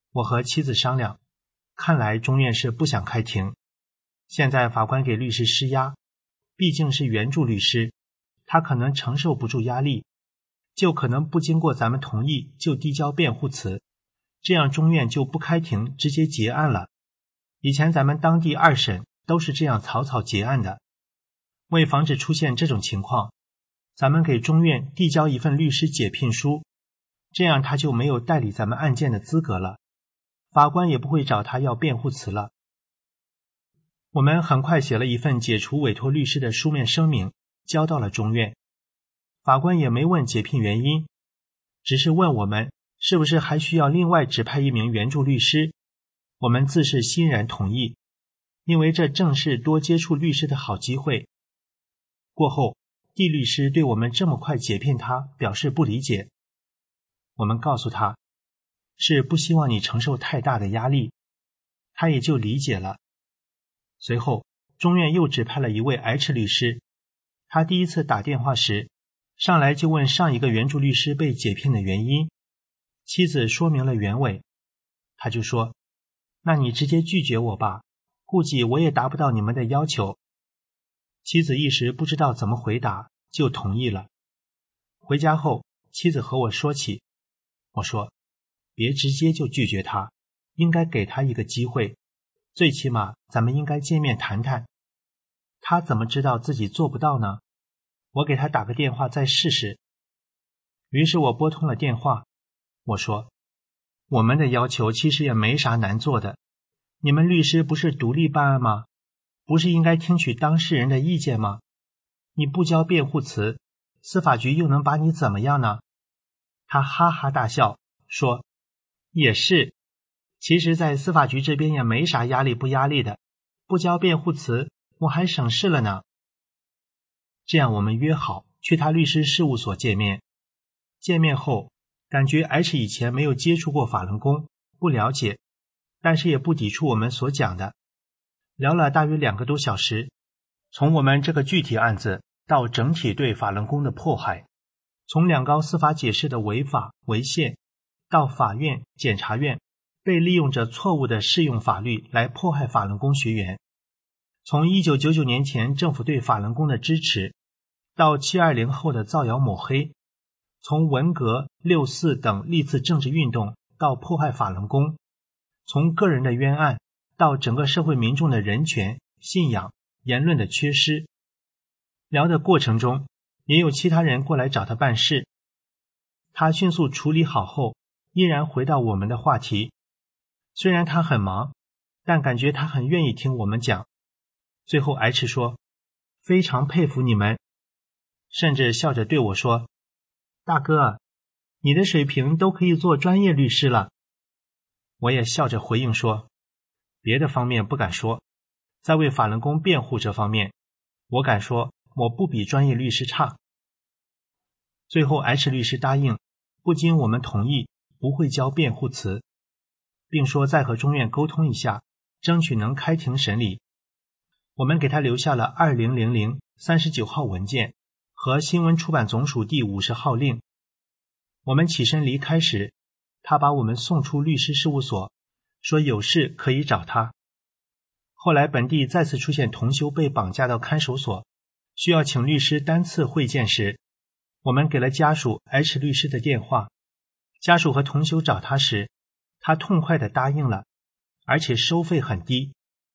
我和妻子商量，看来中院是不想开庭。现在法官给律师施压，毕竟是援助律师，他可能承受不住压力，就可能不经过咱们同意就递交辩护词，这样中院就不开庭，直接结案了。以前咱们当地二审都是这样草草结案的。为防止出现这种情况，咱们给中院递交一份律师解聘书，这样他就没有代理咱们案件的资格了，法官也不会找他要辩护词了。我们很快写了一份解除委托律师的书面声明，交到了中院。法官也没问解聘原因，只是问我们是不是还需要另外指派一名援助律师。我们自是欣然同意，因为这正是多接触律师的好机会。过后，D律师对我们这么快解聘他表示不理解。我们告诉他，是不希望你承受太大的压力，他也就理解了。随后，中院又指派了一位 H 律师，他第一次打电话时，上来就问上一个援助律师被解聘的原因。妻子说明了原委，他就说，那你直接拒绝我吧，估计我也达不到你们的要求。妻子一时不知道怎么回答，就同意了。回家后，妻子和我说起，我说，别直接就拒绝他，应该给他一个机会，最起码咱们应该见面谈谈。他怎么知道自己做不到呢？我给他打个电话再试试。于是我拨通了电话，我说，我们的要求其实也没啥难做的，你们律师不是独立办案吗？不是应该听取当事人的意见吗？你不交辩护词，司法局又能把你怎么样呢？他哈哈大笑，说，也是，其实在司法局这边也没啥压力不压力的，不交辩护词，我还省事了呢。这样我们约好去他律师事务所见面。见面后，感觉 H 以前没有接触过法轮功，不了解，但是也不抵触我们所讲的。聊了大约两个多小时，从我们这个具体案子到整体对法轮功的迫害，从两高司法解释的违法违宪，到法院检察院被利用着错误的适用法律来迫害法轮功学员，从一九九九年前政府对法轮功的支持，到七二零后的造谣抹黑，从文革、六四等历次政治运动到迫害法轮功，从个人的冤案到整个社会民众的人权、信仰、言论的缺失。聊的过程中，也有其他人过来找他办事，他迅速处理好后，依然回到我们的话题。虽然他很忙，但感觉他很愿意听我们讲。最后 H 说，非常佩服你们，甚至笑着对我说，大哥，你的水平都可以做专业律师了。我也笑着回应说，别的方面不敢说，在为法轮功辩护这方面，我敢说我不比专业律师差。最后 H 律师答应，不经我们同意不会交辩护词，并说再和中院沟通一下，争取能开庭审理。我们给他留下了二零零零三十九号文件和新闻出版总署第五十号令。我们起身离开时，他把我们送出律师事务所，说有事可以找他。后来本地再次出现同修被绑架到看守所，需要请律师单次会见时，我们给了家属 H 律师的电话。家属和同修找他时，他痛快地答应了，而且收费很低。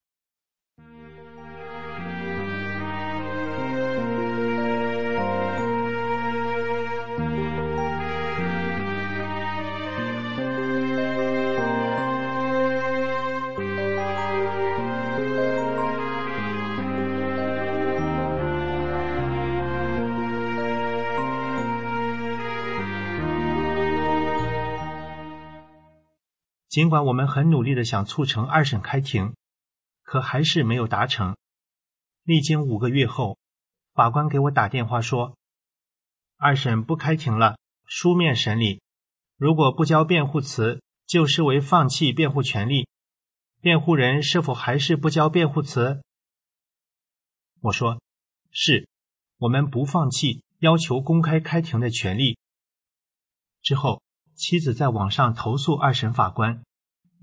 尽管我们很努力地想促成二审开庭，可还是没有达成。历经五个月后，法官给我打电话说，二审不开庭了，书面审理，如果不交辩护词，就视为放弃辩护权利。辩护人是否还是不交辩护词？我说，是，我们不放弃要求公开开庭的权利。之后，妻子在网上投诉二审法官，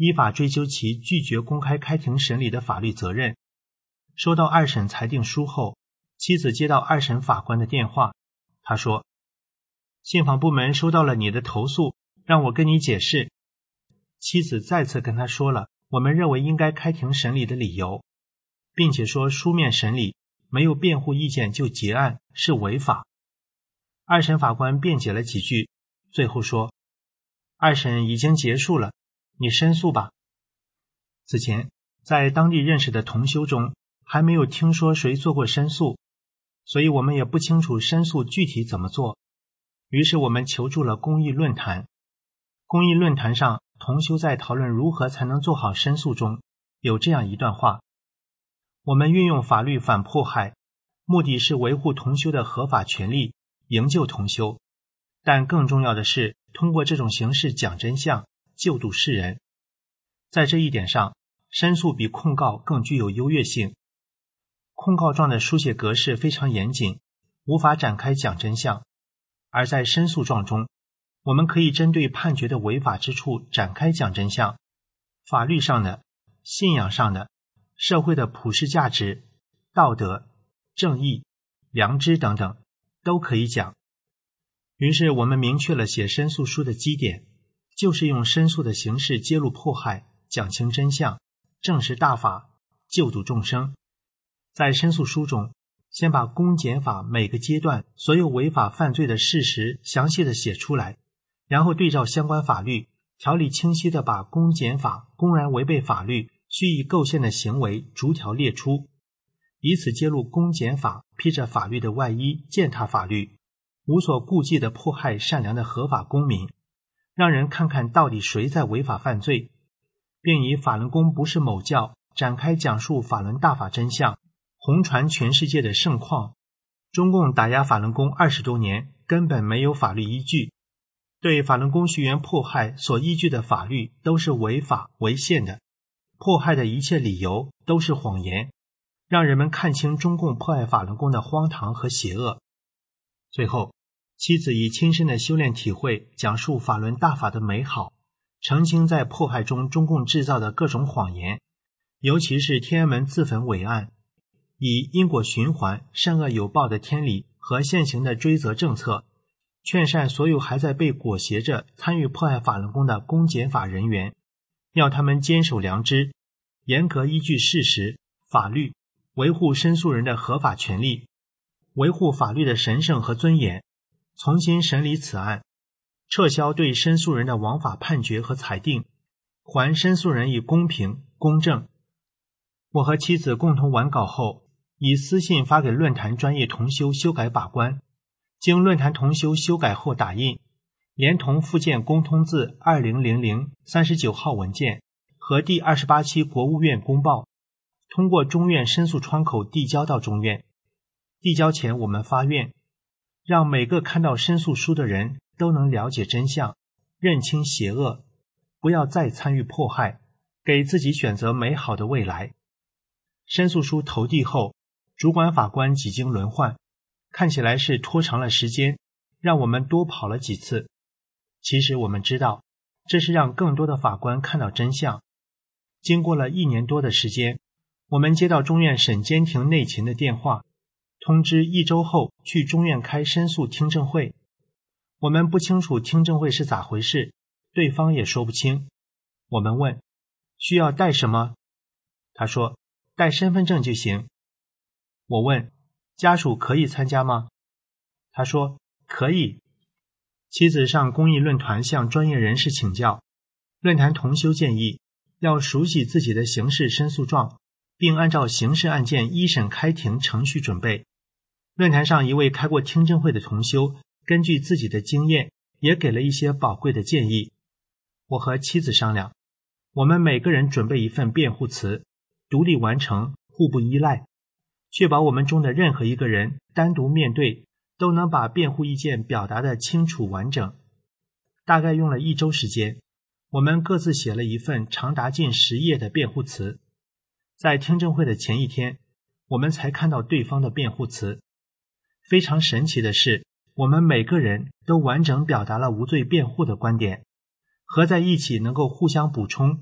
依法追究其拒绝公开开庭审理的法律责任。收到二审裁定书后，妻子接到二审法官的电话，他说：信访部门收到了你的投诉，让我跟你解释。妻子再次跟他说了我们认为应该开庭审理的理由，并且说书面审理没有辩护意见就结案是违法。二审法官辩解了几句，最后说：二审已经结束了，你申诉吧。此前在当地认识的同修中还没有听说谁做过申诉，所以我们也不清楚申诉具体怎么做。于是我们求助了公益论坛。公益论坛上同修在讨论如何才能做好申诉中，有这样一段话：我们运用法律反迫害，目的是维护同修的合法权利，营救同修，但更重要的是通过这种形式讲真相，救度世人。在这一点上，申诉比控告更具有优越性。控告状的书写格式非常严谨，无法展开讲真相，而在申诉状中，我们可以针对判决的违法之处展开讲真相，法律上的、信仰上的、社会的普世价值、道德、正义、良知等等都可以讲。于是我们明确了写申诉书的基点，就是用申诉的形式揭露迫害，讲清真相，证实大法，救度众生。在申诉书中，先把公检法每个阶段所有违法犯罪的事实详细的写出来，然后对照相关法律，条理清晰地把公检法公然违背法律、蓄意构陷的行为逐条列出，以此揭露公检法披着法律的外衣践踏法律，无所顾忌地迫害善良的合法公民，让人看看到底谁在违法犯罪，并以法轮功不是某教展开讲述法轮大法真相，红传全世界的盛况。中共打压法轮功二十多年，根本没有法律依据，对法轮功学员迫害所依据的法律都是违法违宪的，迫害的一切理由都是谎言，让人们看清中共迫害法轮功的荒唐和邪恶。最后，妻子以亲身的修炼体会讲述法轮大法的美好，澄清在迫害中中共制造的各种谎言，尤其是天安门自焚伟案，以因果循环、善恶有报的天理和现行的追责政策，劝善所有还在被裹挟着参与迫害法轮功的公检法人员，要他们坚守良知，严格依据事实、法律，维护申诉人的合法权利，维护法律的神圣和尊严，重新审理此案，撤销对申诉人的枉法判决和裁定，还申诉人以公平、公正。我和妻子共同完稿后，以私信发给论坛专业同修修改把关，经论坛同修修改后打印，连同附件公通字二零零零三十九号文件和第二十八期国务院公报，通过中院申诉窗口递交到中院。递交前我们发愿，让每个看到申诉书的人都能了解真相，认清邪恶，不要再参与迫害，给自己选择美好的未来。申诉书投递后，主管法官几经轮换，看起来是拖长了时间，让我们多跑了几次。其实我们知道，这是让更多的法官看到真相。经过了一年多的时间，我们接到中院审监庭内勤的电话，通知一周后去中院开申诉听证会。我们不清楚听证会是咋回事，对方也说不清。我们问，需要带什么？他说，带身份证就行。我问，家属可以参加吗？他说，可以。妻子上公益论坛向专业人士请教，论坛同修建议要熟悉自己的刑事申诉状，并按照刑事案件一审开庭程序准备。论坛上一位开过听证会的同修，根据自己的经验，也给了一些宝贵的建议。我和妻子商量，我们每个人准备一份辩护词，独立完成，互不依赖，确保我们中的任何一个人单独面对，都能把辩护意见表达得清楚完整。大概用了一周时间，我们各自写了一份长达近十页的辩护词。在听证会的前一天，我们才看到对方的辩护词。非常神奇的是，我们每个人都完整表达了无罪辩护的观点，合在一起能够互相补充，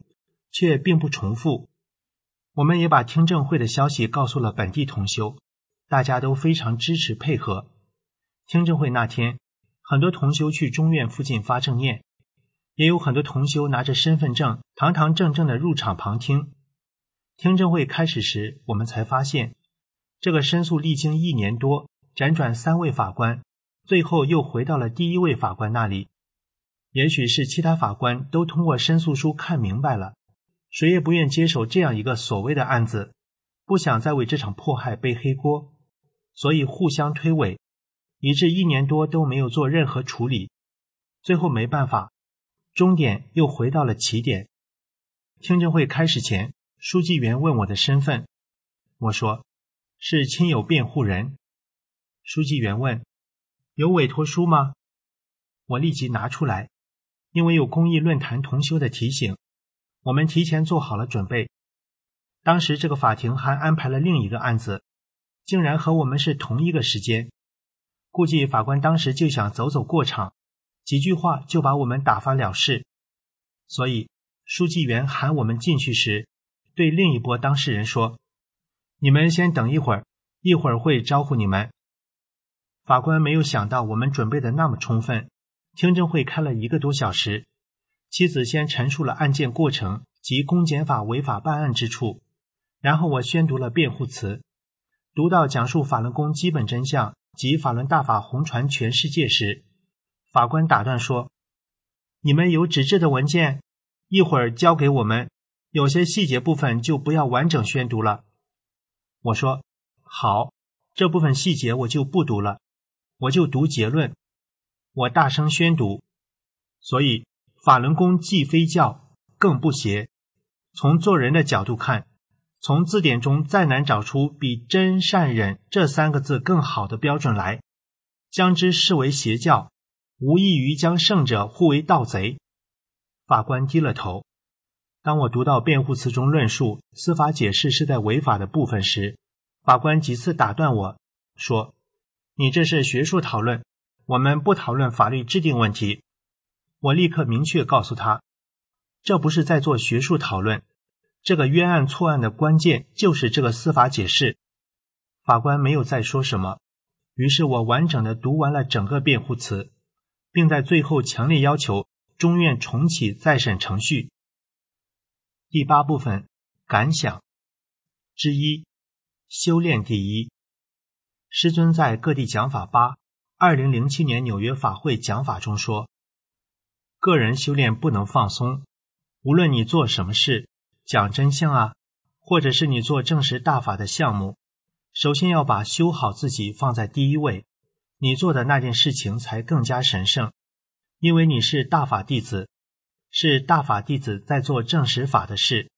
却并不重复。我们也把听证会的消息告诉了本地同修，大家都非常支持配合。听证会那天，很多同修去中院附近发正念，也有很多同修拿着身份证堂堂正正地入场旁听。听证会开始时，我们才发现这个申诉历经一年多，辗转三位法官，最后又回到了第一位法官那里。也许是其他法官都通过申诉书看明白了，谁也不愿接手这样一个所谓的案子，不想再为这场迫害背黑锅，所以互相推诿，以致一年多都没有做任何处理。最后没办法，终点又回到了起点。听证会开始前，书记员问我的身份，我说是亲友辩护人。书记员问有委托书吗？我立即拿出来，因为有公益论坛同修的提醒，我们提前做好了准备。当时这个法庭还安排了另一个案子，竟然和我们是同一个时间，估计法官当时就想走走过场，几句话就把我们打发了事。所以书记员喊我们进去时，对另一波当事人说，你们先等一会儿，一会儿会招呼你们。法官没有想到我们准备的那么充分，听证会开了一个多小时，妻子先陈述了案件过程及公检法违法办案之处，然后我宣读了辩护词。读到讲述法轮功基本真相及法轮大法红传全世界时，法官打断说，你们有纸质的文件，一会儿交给我们，有些细节部分就不要完整宣读了。我说好，这部分细节我就不读了，我就读结论。我大声宣读，所以法轮功既非教，更不邪。从做人的角度看，从字典中再难找出比真善忍这三个字更好的标准来，将之视为邪教，无异于将圣者互为盗贼。法官低了头。当我读到辩护词中论述司法解释是在违法的部分时，法官几次打断我，说，你这是学术讨论，我们不讨论法律制定问题。我立刻明确告诉他，这不是在做学术讨论，这个冤案错案的关键就是这个司法解释。法官没有再说什么，于是我完整的读完了整个辩护词，并在最后强烈要求中院重启再审程序。第八部分，感想之一，修炼第一。师尊在各地讲法八二零零七年纽约法会讲法中说，个人修炼不能放松，无论你做什么事，讲真相啊，或者是你做证实大法的项目，首先要把修好自己放在第一位，你做的那件事情才更加神圣，因为你是大法弟子，是大法弟子在做证实法的事。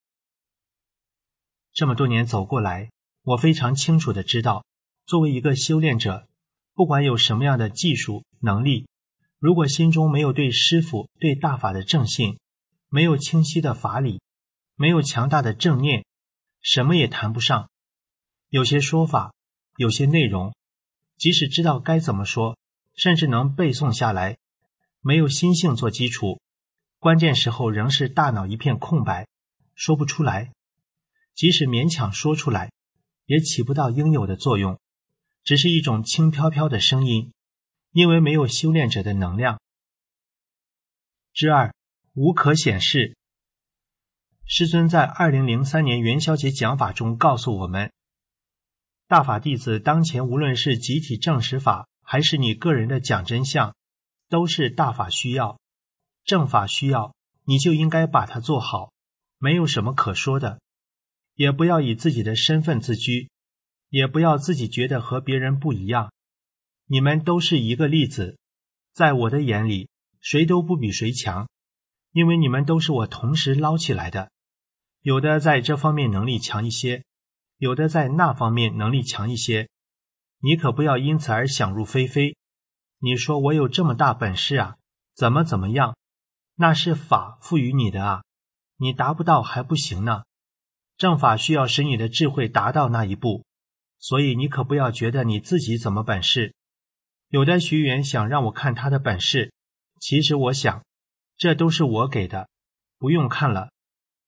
这么多年走过来，我非常清楚地知道，作为一个修炼者，不管有什么样的技术能力，如果心中没有对师父对大法的正信，没有清晰的法理，没有强大的正念，什么也谈不上。有些说法，有些内容，即使知道该怎么说，甚至能背诵下来，没有心性做基础，关键时候仍是大脑一片空白，说不出来。即使勉强说出来，也起不到应有的作用，只是一种轻飘飘的声音，因为没有修炼者的能量。之二，无可显示。师尊在二零零三年元宵节讲法中告诉我们，大法弟子当前无论是集体证实法，还是你个人的讲真相，都是大法需要，正法需要，你就应该把它做好，没有什么可说的。也不要以自己的身份自居，也不要自己觉得和别人不一样。你们都是一个粒子，在我的眼里，谁都不比谁强，因为你们都是我同时捞起来的。有的在这方面能力强一些，有的在那方面能力强一些。你可不要因此而想入非非。你说我有这么大本事啊，怎么怎么样，那是法赋予你的啊，你达不到还不行呢。正法需要使你的智慧达到那一步，所以你可不要觉得你自己怎么本事。有的学员想让我看他的本事，其实我想，这都是我给的，不用看了。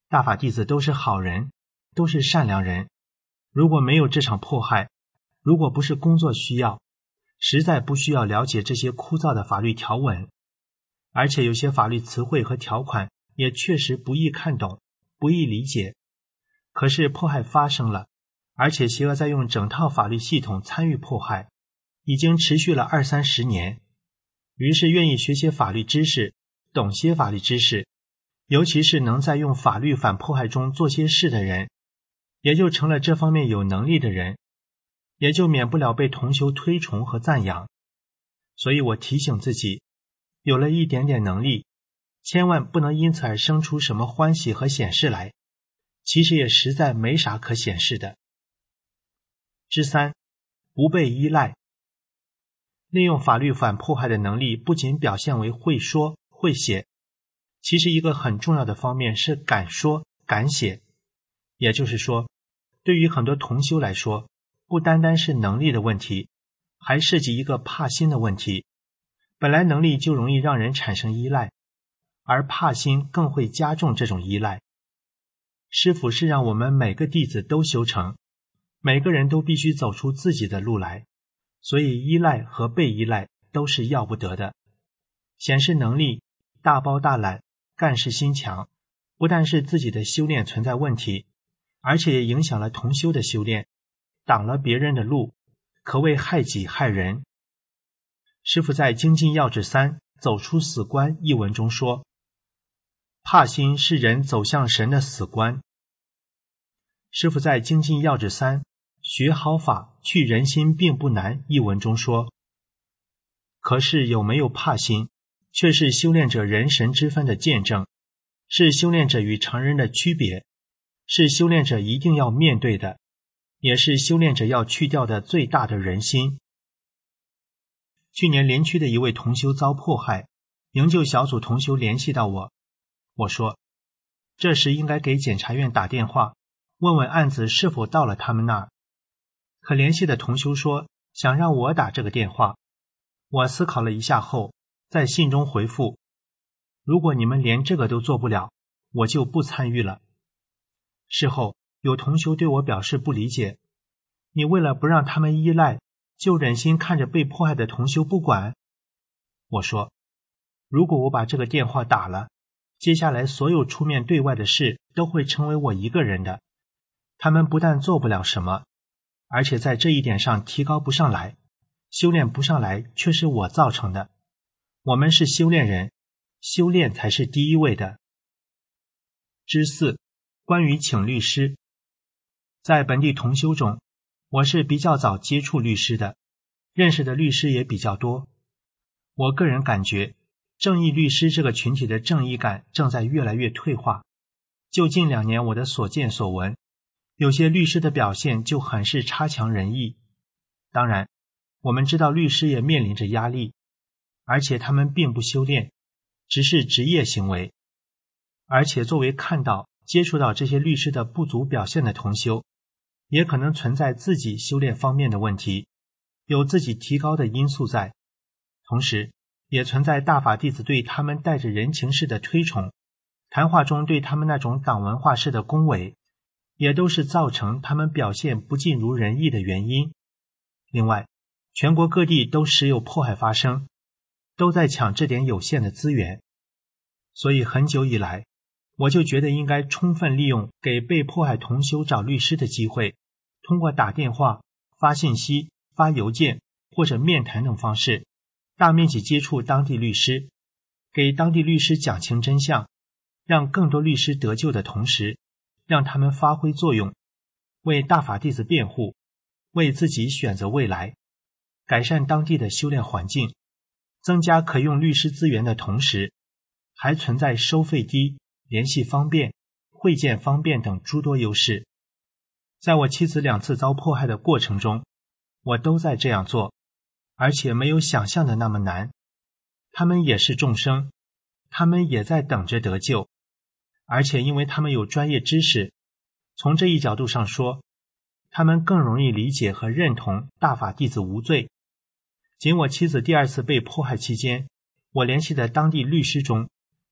大法弟子都是好人，都是善良人。如果没有这场迫害，如果不是工作需要，实在不需要了解这些枯燥的法律条文。而且有些法律词汇和条款也确实不易看懂，不易理解。可是迫害发生了，而且邪恶在用整套法律系统参与迫害，已经持续了二三十年。于是愿意学些法律知识，懂些法律知识，尤其是能在用法律反迫害中做些事的人，也就成了这方面有能力的人，也就免不了被同修推崇和赞扬。所以我提醒自己，有了一点点能力，千万不能因此而生出什么欢喜和显示来，其实也实在没啥可显示的。之三，不被依赖。利用法律反迫害的能力不仅表现为会说会写，其实一个很重要的方面是敢说敢写。也就是说，对于很多同修来说，不单单是能力的问题，还涉及一个怕心的问题。本来能力就容易让人产生依赖，而怕心更会加重这种依赖。师父是让我们每个弟子都修成，每个人都必须走出自己的路来，所以依赖和被依赖都是要不得的。显示能力、大包大揽、干事心强，不但是自己的修炼存在问题，而且也影响了同修的修炼，挡了别人的路，可谓害己害人。师父在《精进要旨三走出死关》一文中说，怕心是人走向神的死关。师父在《精进要旨三学好法去人心并不难》一文中说，可是有没有怕心，却是修炼者人神之分的见证，是修炼者与常人的区别，是修炼者一定要面对的，也是修炼者要去掉的最大的人心。去年连区的一位同修遭迫害，营救小组同修联系到我，我说这时应该给检察院打电话，问问案子是否到了他们那儿。可联系的同修说想让我打这个电话，我思考了一下后，在信中回复，如果你们连这个都做不了，我就不参与了。事后有同修对我表示不理解，你为了不让他们依赖，就忍心看着被迫害的同修不管？我说，如果我把这个电话打了，接下来所有出面对外的事都会成为我一个人的，他们不但做不了什么，而且在这一点上提高不上来，修炼不上来却是我造成的。我们是修炼人，修炼才是第一位的。之四，关于请律师。在本地同修中，我是比较早接触律师的，认识的律师也比较多。我个人感觉，正义律师这个群体的正义感正在越来越退化。就近两年我的所见所闻，有些律师的表现就很是差强人意。当然，我们知道律师也面临着压力，而且他们并不修炼，只是职业行为。而且作为看到、接触到这些律师的不足表现的同修，也可能存在自己修炼方面的问题，有自己提高的因素在，同时也存在大法弟子对他们带着人情式的推崇，谈话中对他们那种党文化式的恭维，也都是造成他们表现不尽如人意的原因。另外，全国各地都时有迫害发生，都在抢这点有限的资源，所以很久以来，我就觉得应该充分利用给被迫害同修找律师的机会，通过打电话、发信息、发邮件或者面谈等方式，大面积接触当地律师，给当地律师讲清真相，让更多律师得救的同时，让他们发挥作用，为大法弟子辩护，为自己选择未来，改善当地的修炼环境，增加可用律师资源的同时，还存在收费低、联系方便、会见方便等诸多优势。在我妻子两次遭迫害的过程中，我都在这样做，而且没有想象的那么难。他们也是众生，他们也在等着得救，而且因为他们有专业知识，从这一角度上说，他们更容易理解和认同大法弟子无罪。仅我妻子第二次被迫害期间，我联系的当地律师中，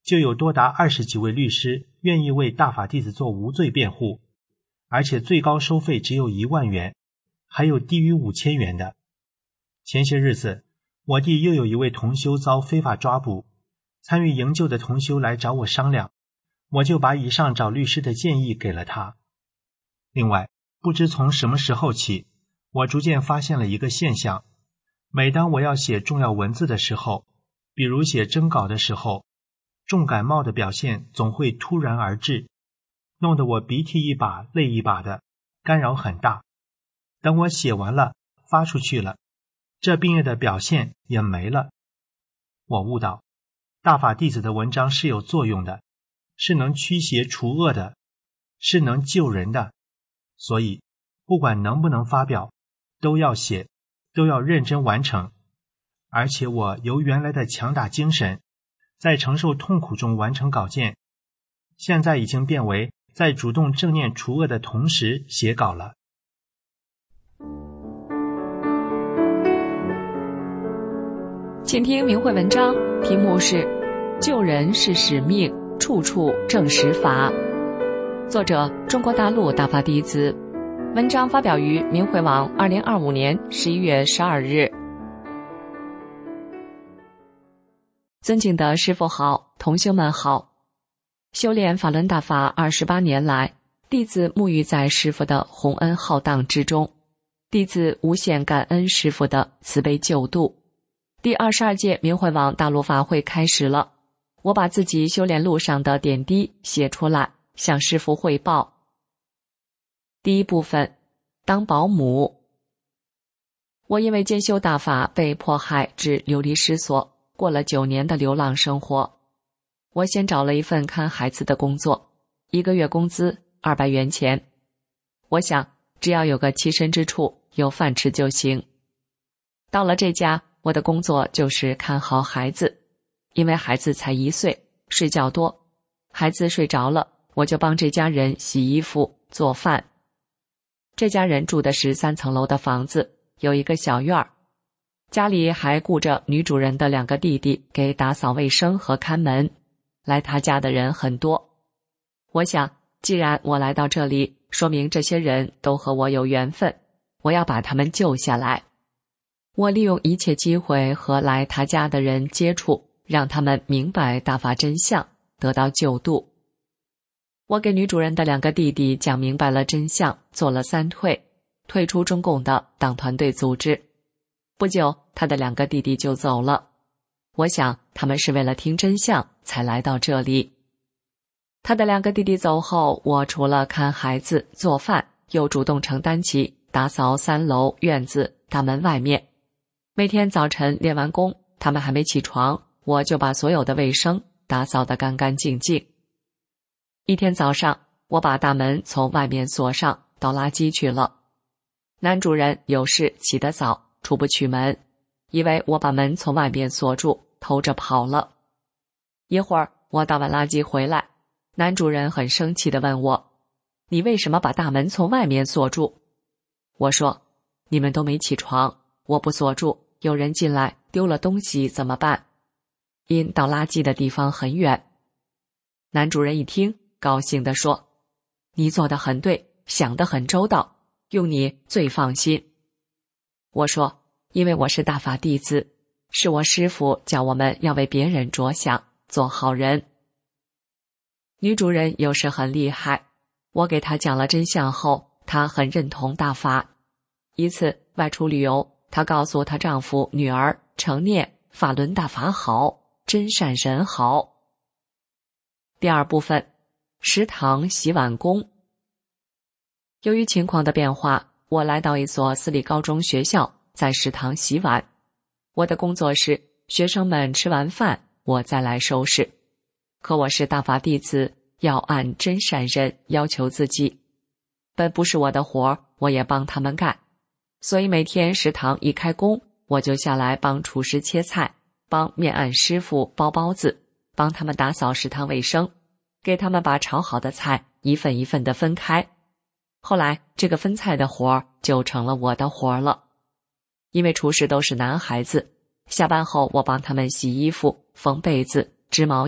就有多达二十几位律师愿意为大法弟子做无罪辩护，而且最高收费只有一万元，还有低于五千元的。前些日子，我弟又有一位同修遭非法抓捕，参与营救的同修来找我商量，我就把以上找律师的建议给了他。另外，不知从什么时候起，我逐渐发现了一个现象，每当我要写重要文字的时候，比如写征稿的时候，重感冒的表现总会突然而至，弄得我鼻涕一把泪一把的，干扰很大。等我写完了发出去了，这病业的表现也没了。我悟到，大法弟子的文章是有作用的，是能驱邪除恶的，是能救人的，所以不管能不能发表，都要写，都要认真完成。而且我由原来的强打精神，在承受痛苦中完成稿件，现在已经变为在主动正念除恶的同时写稿了。 请听明慧文章，题目是救人是使命，处处正实法。作者中国大陆大法弟子，文章发表于明慧网二零二五年十一月十二日。尊敬的师父好，同修们好。修炼法轮大法二十八年来，弟子沐浴在师父的洪恩浩荡之中，弟子无限感恩师父的慈悲救度。第二十二届明慧网大陆法会开始了，我把自己修炼路上的点滴写出来，向师父汇报。第一部分，当保姆。我因为兼修大法被迫害至流离失所，过了九年的流浪生活。我先找了一份看孩子的工作，一个月工资二百元钱。我想只要有个栖身之处，有饭吃就行。到了这家，我的工作就是看好孩子，因为孩子才一岁，睡觉多，孩子睡着了，我就帮这家人洗衣服做饭。这家人住的是三层楼的房子，有一个小院儿，家里还雇着女主人的两个弟弟给打扫卫生和看门，来他家的人很多。我想既然我来到这里，说明这些人都和我有缘分，我要把他们救下来。我利用一切机会和来他家的人接触，让他们明白大法真相，得到救度。我给女主人的两个弟弟讲明白了真相，做了三退，退出中共的党团队组织。不久，他的两个弟弟就走了。我想他们是为了听真相才来到这里。他的两个弟弟走后，我除了看孩子做饭，又主动承担起打扫三楼院子大门外面。每天早晨练完功，他们还没起床，我就把所有的卫生打扫得干干净净。一天早上，我把大门从外面锁上，倒垃圾去了。男主人有事起得早，出不去门，以为我把门从外面锁住，偷着跑了。一会儿我倒完垃圾回来，男主人很生气地问我，你为什么把大门从外面锁住？我说，你们都没起床，我不锁住，有人进来丢了东西怎么办？因倒垃圾的地方很远。男主人一听，高兴地说，你做得很对，想得很周到，用你最放心。我说，因为我是大法弟子，是我师父叫我们要为别人着想，做好人。女主人有时很厉害，我给她讲了真相后，她很认同大法。一次外出旅游，她告诉她丈夫女儿成念法轮大法好，真善人好。第二部分，食堂洗碗工。由于情况的变化，我来到一所私立高中学校，在食堂洗碗。我的工作是学生们吃完饭，我再来收拾。可我是大法弟子，要按真善人要求自己。本不是我的活儿，我也帮他们干。所以每天食堂一开工，我就下来帮厨师切菜，帮面案师傅包包子，帮他们打扫食堂卫生，给他们把炒好的菜一份一份地分开。后来这个分菜的活儿就成了我的活儿了。因为厨师都是男孩子，下班后我帮他们洗衣服、缝被子、织毛衣，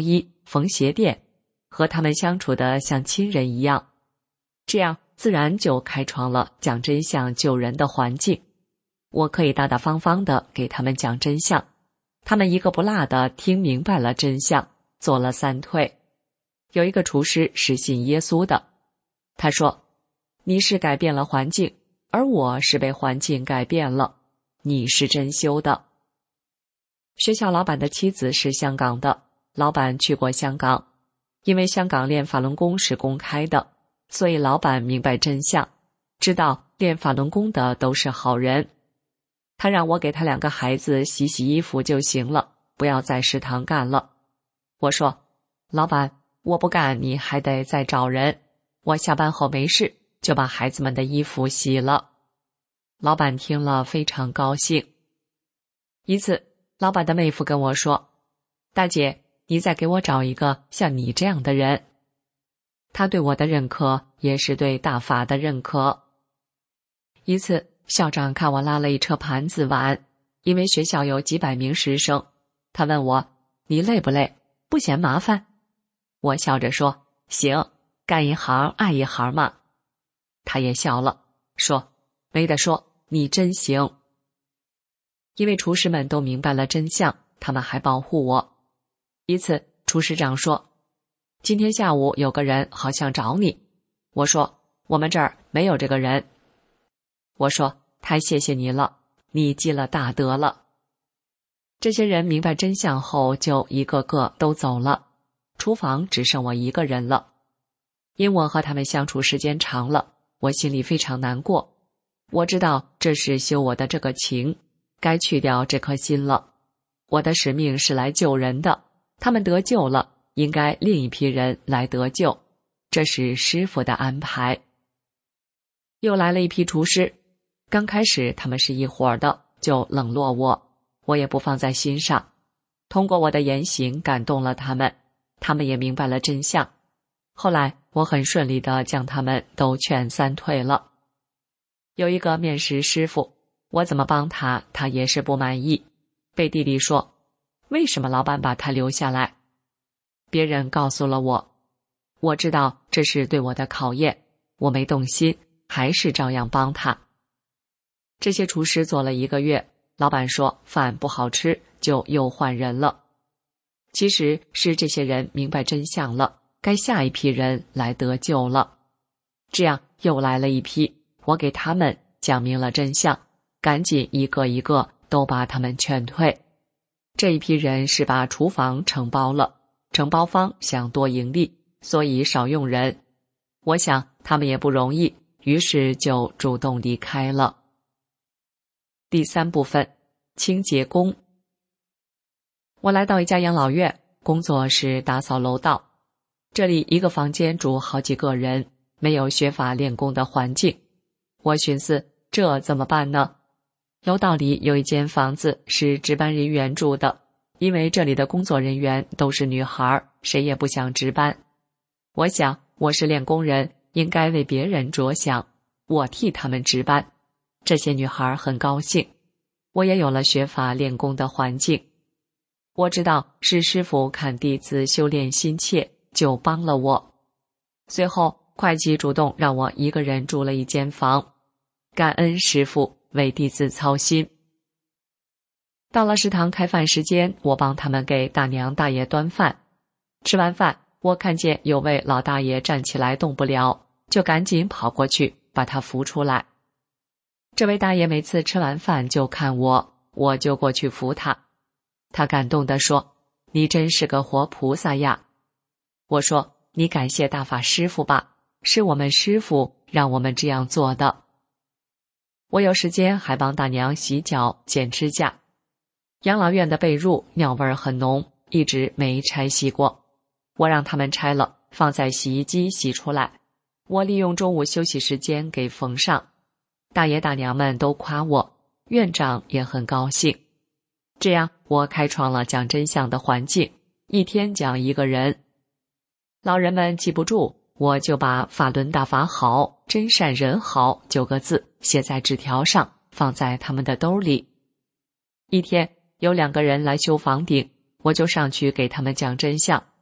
缝鞋店，和他们相处的像亲人一样，这样自然就开创了讲真相救人的环境。我可以大大方方地给他们讲真相，他们一个不落地听明白了真相，做了三退。有一个厨师是信耶稣的，他说，你是改变了环境，而我是被环境改变了，你是真修的。学校老板的妻子是香港的，老板去过香港，因为香港练法轮功是公开的，所以老板明白真相，知道练法轮功的都是好人。他让我给他两个孩子洗洗衣服就行了，不要在食堂干了。我说，老板，我不干你还得再找人，我下班后没事就把孩子们的衣服洗了。老板听了非常高兴。一次，老板的妹夫跟我说，大姐，你再给我找一个像你这样的人。他对我的认可也是对大法的认可。一次，校长看我拉了一车盘子碗，因为学校有几百名师生，他问我，你累不累？不嫌麻烦？我笑着说，行，干一行爱一行嘛。他也笑了，说，没得说，你真行。因为厨师们都明白了真相，他们还保护我。一次，厨师长说，今天下午有个人好像找你。我说，我们这儿没有这个人。我说，太谢谢你了，你积了大德了。这些人明白真相后，就一个个都走了，厨房只剩我一个人了。因我和他们相处时间长了，我心里非常难过。我知道这是修我的这个情，该去掉这颗心了。我的使命是来救人的，他们得救了，应该另一批人来得救，这是师父的安排。又来了一批厨师，刚开始他们是一伙的，就冷落我，我也不放在心上。通过我的言行感动了他们，他们也明白了真相。后来我很顺利地将他们都劝三退了。有一个面食师傅，我怎么帮他，他也是不满意。背地里说，为什么老板把他留下来？别人告诉了我，我知道这是对我的考验，我没动心，还是照样帮他。这些厨师做了一个月，老板说饭不好吃，就又换人了。其实是这些人明白真相了，该下一批人来得救了。这样又来了一批，我给他们讲明了真相，赶紧一个一个都把他们劝退。这一批人是把厨房承包了，承包方想多盈利，所以少用人。我想他们也不容易，于是就主动离开了。第三部分，清洁工。我来到一家养老院，工作是打扫楼道。这里一个房间住好几个人，没有学法练功的环境。我寻思，这怎么办呢？楼道里有一间房子是值班人员住的，因为这里的工作人员都是女孩，谁也不想值班。我想，我是练功人，应该为别人着想，我替他们值班。这些女孩很高兴，我也有了学法练功的环境。我知道是师父看弟子修炼心切，就帮了我。随后会计主动让我一个人住了一间房，感恩师父为弟子操心。到了食堂开饭时间，我帮他们给大娘大爷端饭。吃完饭，我看见有位老大爷站起来动不了，就赶紧跑过去把他扶出来。这位大爷每次吃完饭就看我，我就过去扶他。他感动地说，你真是个活菩萨呀。我说，你感谢大法师父吧，是我们师父让我们这样做的。我有时间还帮大娘洗脚剪指甲。养老院的被褥尿味很浓，一直没拆洗过，我让他们拆了，放在洗衣机洗出来。我利用中午休息时间给缝上。大爷大娘们都夸我，院长也很高兴。这样我开创了讲真相的环境，一天讲一个人。老人们记不住，我就把法轮大法好，真善人好九个字写在纸条上，放在他们的兜里。一天有两个人来修房顶，我就上去给他们讲真相。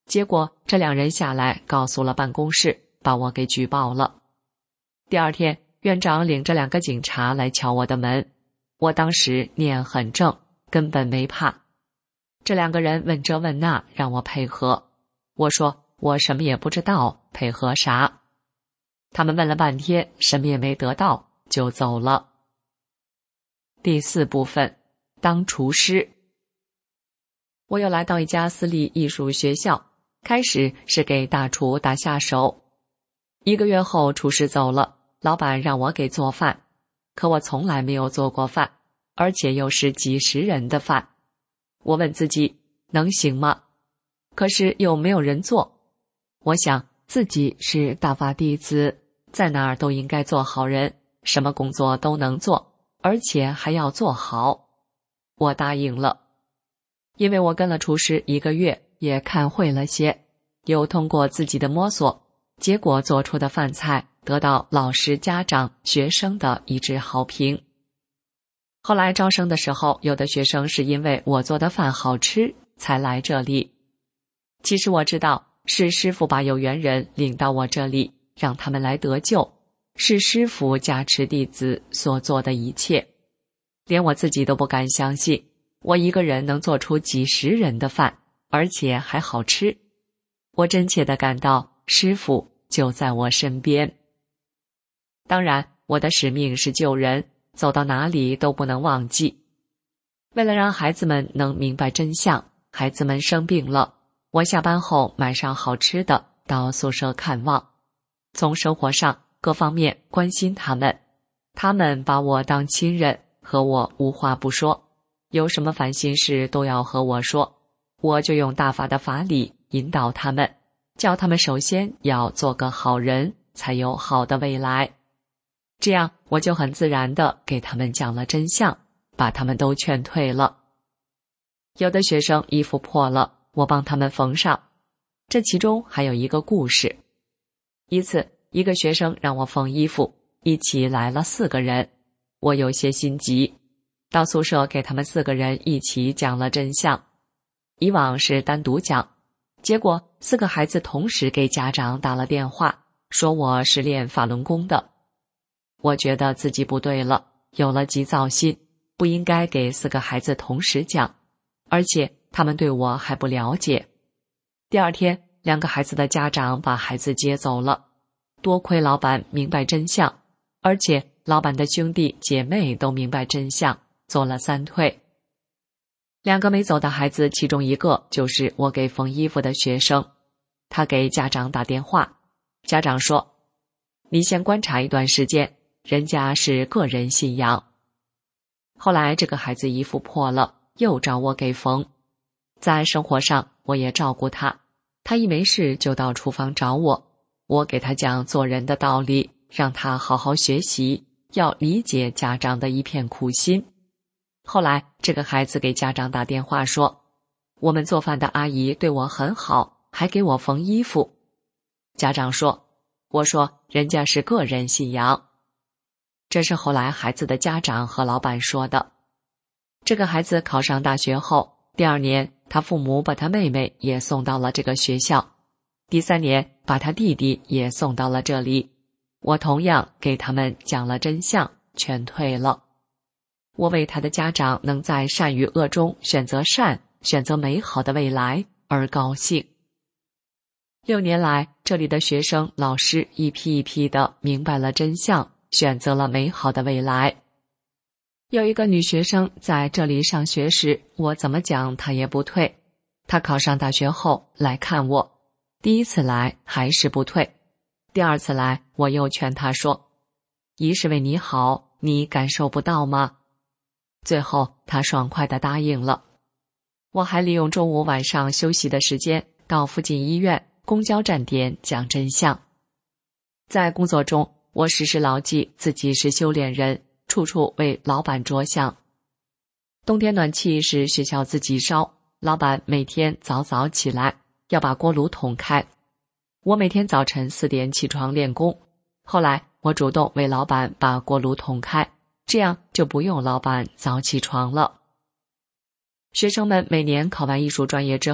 结果这两人下来告诉了办公室，把我给举报了。第二天，院长领着两个警察来敲我的门，我当时念很正，根本没怕。这两个人问这问那，让我配合。我说我什么也不知道，配合啥？他们问了半天，什么也没得到，就走了。第四部分，当厨师。我又来到一家私立艺术学校，开始是给大厨打下手。一个月后，厨师走了，老板让我给做饭，可我从来没有做过饭，而且又是几十人的饭。我问自己能行吗？可是又没有人做。我想自己是大法弟子，在哪儿都应该做好人，什么工作都能做，而且还要做好。我答应了，因为我跟了厨师一个月，也看会了些，又通过自己的摸索，结果做出的饭菜得到老师、家长、学生的一致好评。后来招生的时候，有的学生是因为我做的饭好吃才来这里。其实我知道，是师父把有缘人领到我这里，让他们来得救，是师父加持弟子所做的一切。连我自己都不敢相信，我一个人能做出几十人的饭，而且还好吃。我真切地感到师父就在我身边。当然，我的使命是救人，走到哪里都不能忘记。为了让孩子们能明白真相，孩子们生病了，我下班后买上好吃的到宿舍看望，从生活上各方面关心他们。他们把我当亲人，和我无话不说，有什么烦心事都要和我说，我就用大法的法理引导他们，叫他们首先要做个好人，才有好的未来。这样我就很自然地给他们讲了真相，把他们都劝退了。有的学生衣服破了，我帮他们缝上。这其中还有一个故事。一次，一个学生让我缝衣服，一起来了四个人，我有些心急，到宿舍给他们四个人一起讲了真相。以往是单独讲，结果四个孩子同时给家长打了电话，说我是练法轮功的。我觉得自己不对了，有了急躁心，不应该给四个孩子同时讲，而且他们对我还不了解。第二天，两个孩子的家长把孩子接走了，多亏老板明白真相，而且老板的兄弟姐妹都明白真相，做了三退。两个没走的孩子，其中一个就是我给缝衣服的学生，他给家长打电话，家长说，你先观察一段时间，人家是个人信仰。后来这个孩子衣服破了，又找我给缝。在生活上我也照顾他，他一没事就到厨房找我，我给他讲做人的道理，让他好好学习，要理解家长的一片苦心。后来这个孩子给家长打电话说，我们做饭的阿姨对我很好，还给我缝衣服。家长说，我说人家是个人信仰。这是后来孩子的家长和老板说的。这个孩子考上大学后，第二年他父母把他妹妹也送到了这个学校，第三年把他弟弟也送到了这里。我同样给他们讲了真相，劝退了。我为他的家长能在善与恶中选择善，选择美好的未来而高兴。六年来，这里的学生、老师一批一批的明白了真相，选择了美好的未来。有一个女学生在这里上学时，我怎么讲她也不退。她考上大学后来看我，第一次来还是不退，第二次来我又劝她说，姨是为你好，你感受不到吗？最后她爽快地答应了。我还利用中午晚上休息的时间，到附近医院、公交站点讲真相。在工作中，我时时牢记自己是修炼人，处处为老板着想。冬天暖气是学校自己烧，老板每天早早起来，要把锅炉捅开。我每天早晨四点起床练功，后来我主动为老板把锅炉捅开，这样就不用老板早起床了。学生们每年考完艺术专业之后，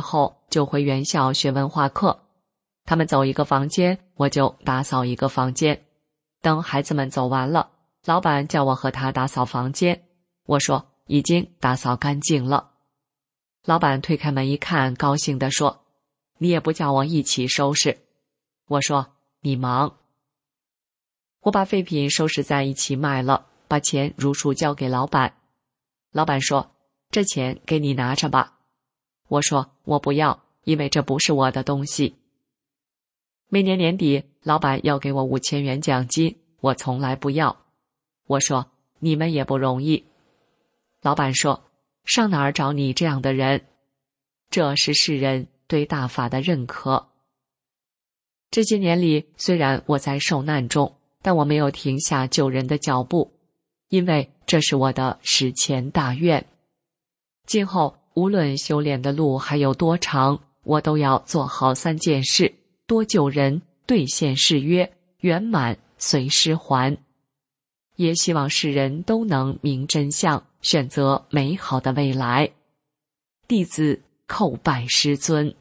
就回原校学文化课。他们走一个房间，我就打扫一个房间。等孩子们走完了，老板叫我和他打扫房间，我说已经打扫干净了。老板推开门一看，高兴地说，你也不叫我一起收拾。我说你忙。我把废品收拾在一起卖了，把钱如数交给老板。老板说，这钱给你拿着吧。我说我不要，因为这不是我的东西。每年年底，老板要给我五千元奖金，我从来不要。我说你们也不容易。老板说，上哪儿找你这样的人？这是世人对大法的认可。这些年里，虽然我在受难中，但我没有停下救人的脚步，因为这是我的史前大愿。今后无论修炼的路还有多长，我都要做好三件事：多救人，兑现誓约，圆满随师还。也希望世人都能明真相，选择美好的未来。弟子叩拜师尊。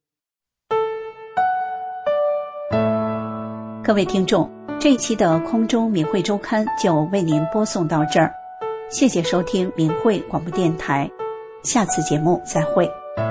各位听众，这一期的空中明慧周刊就为您播送到这儿，谢谢收听明慧广播电台，下次节目再会。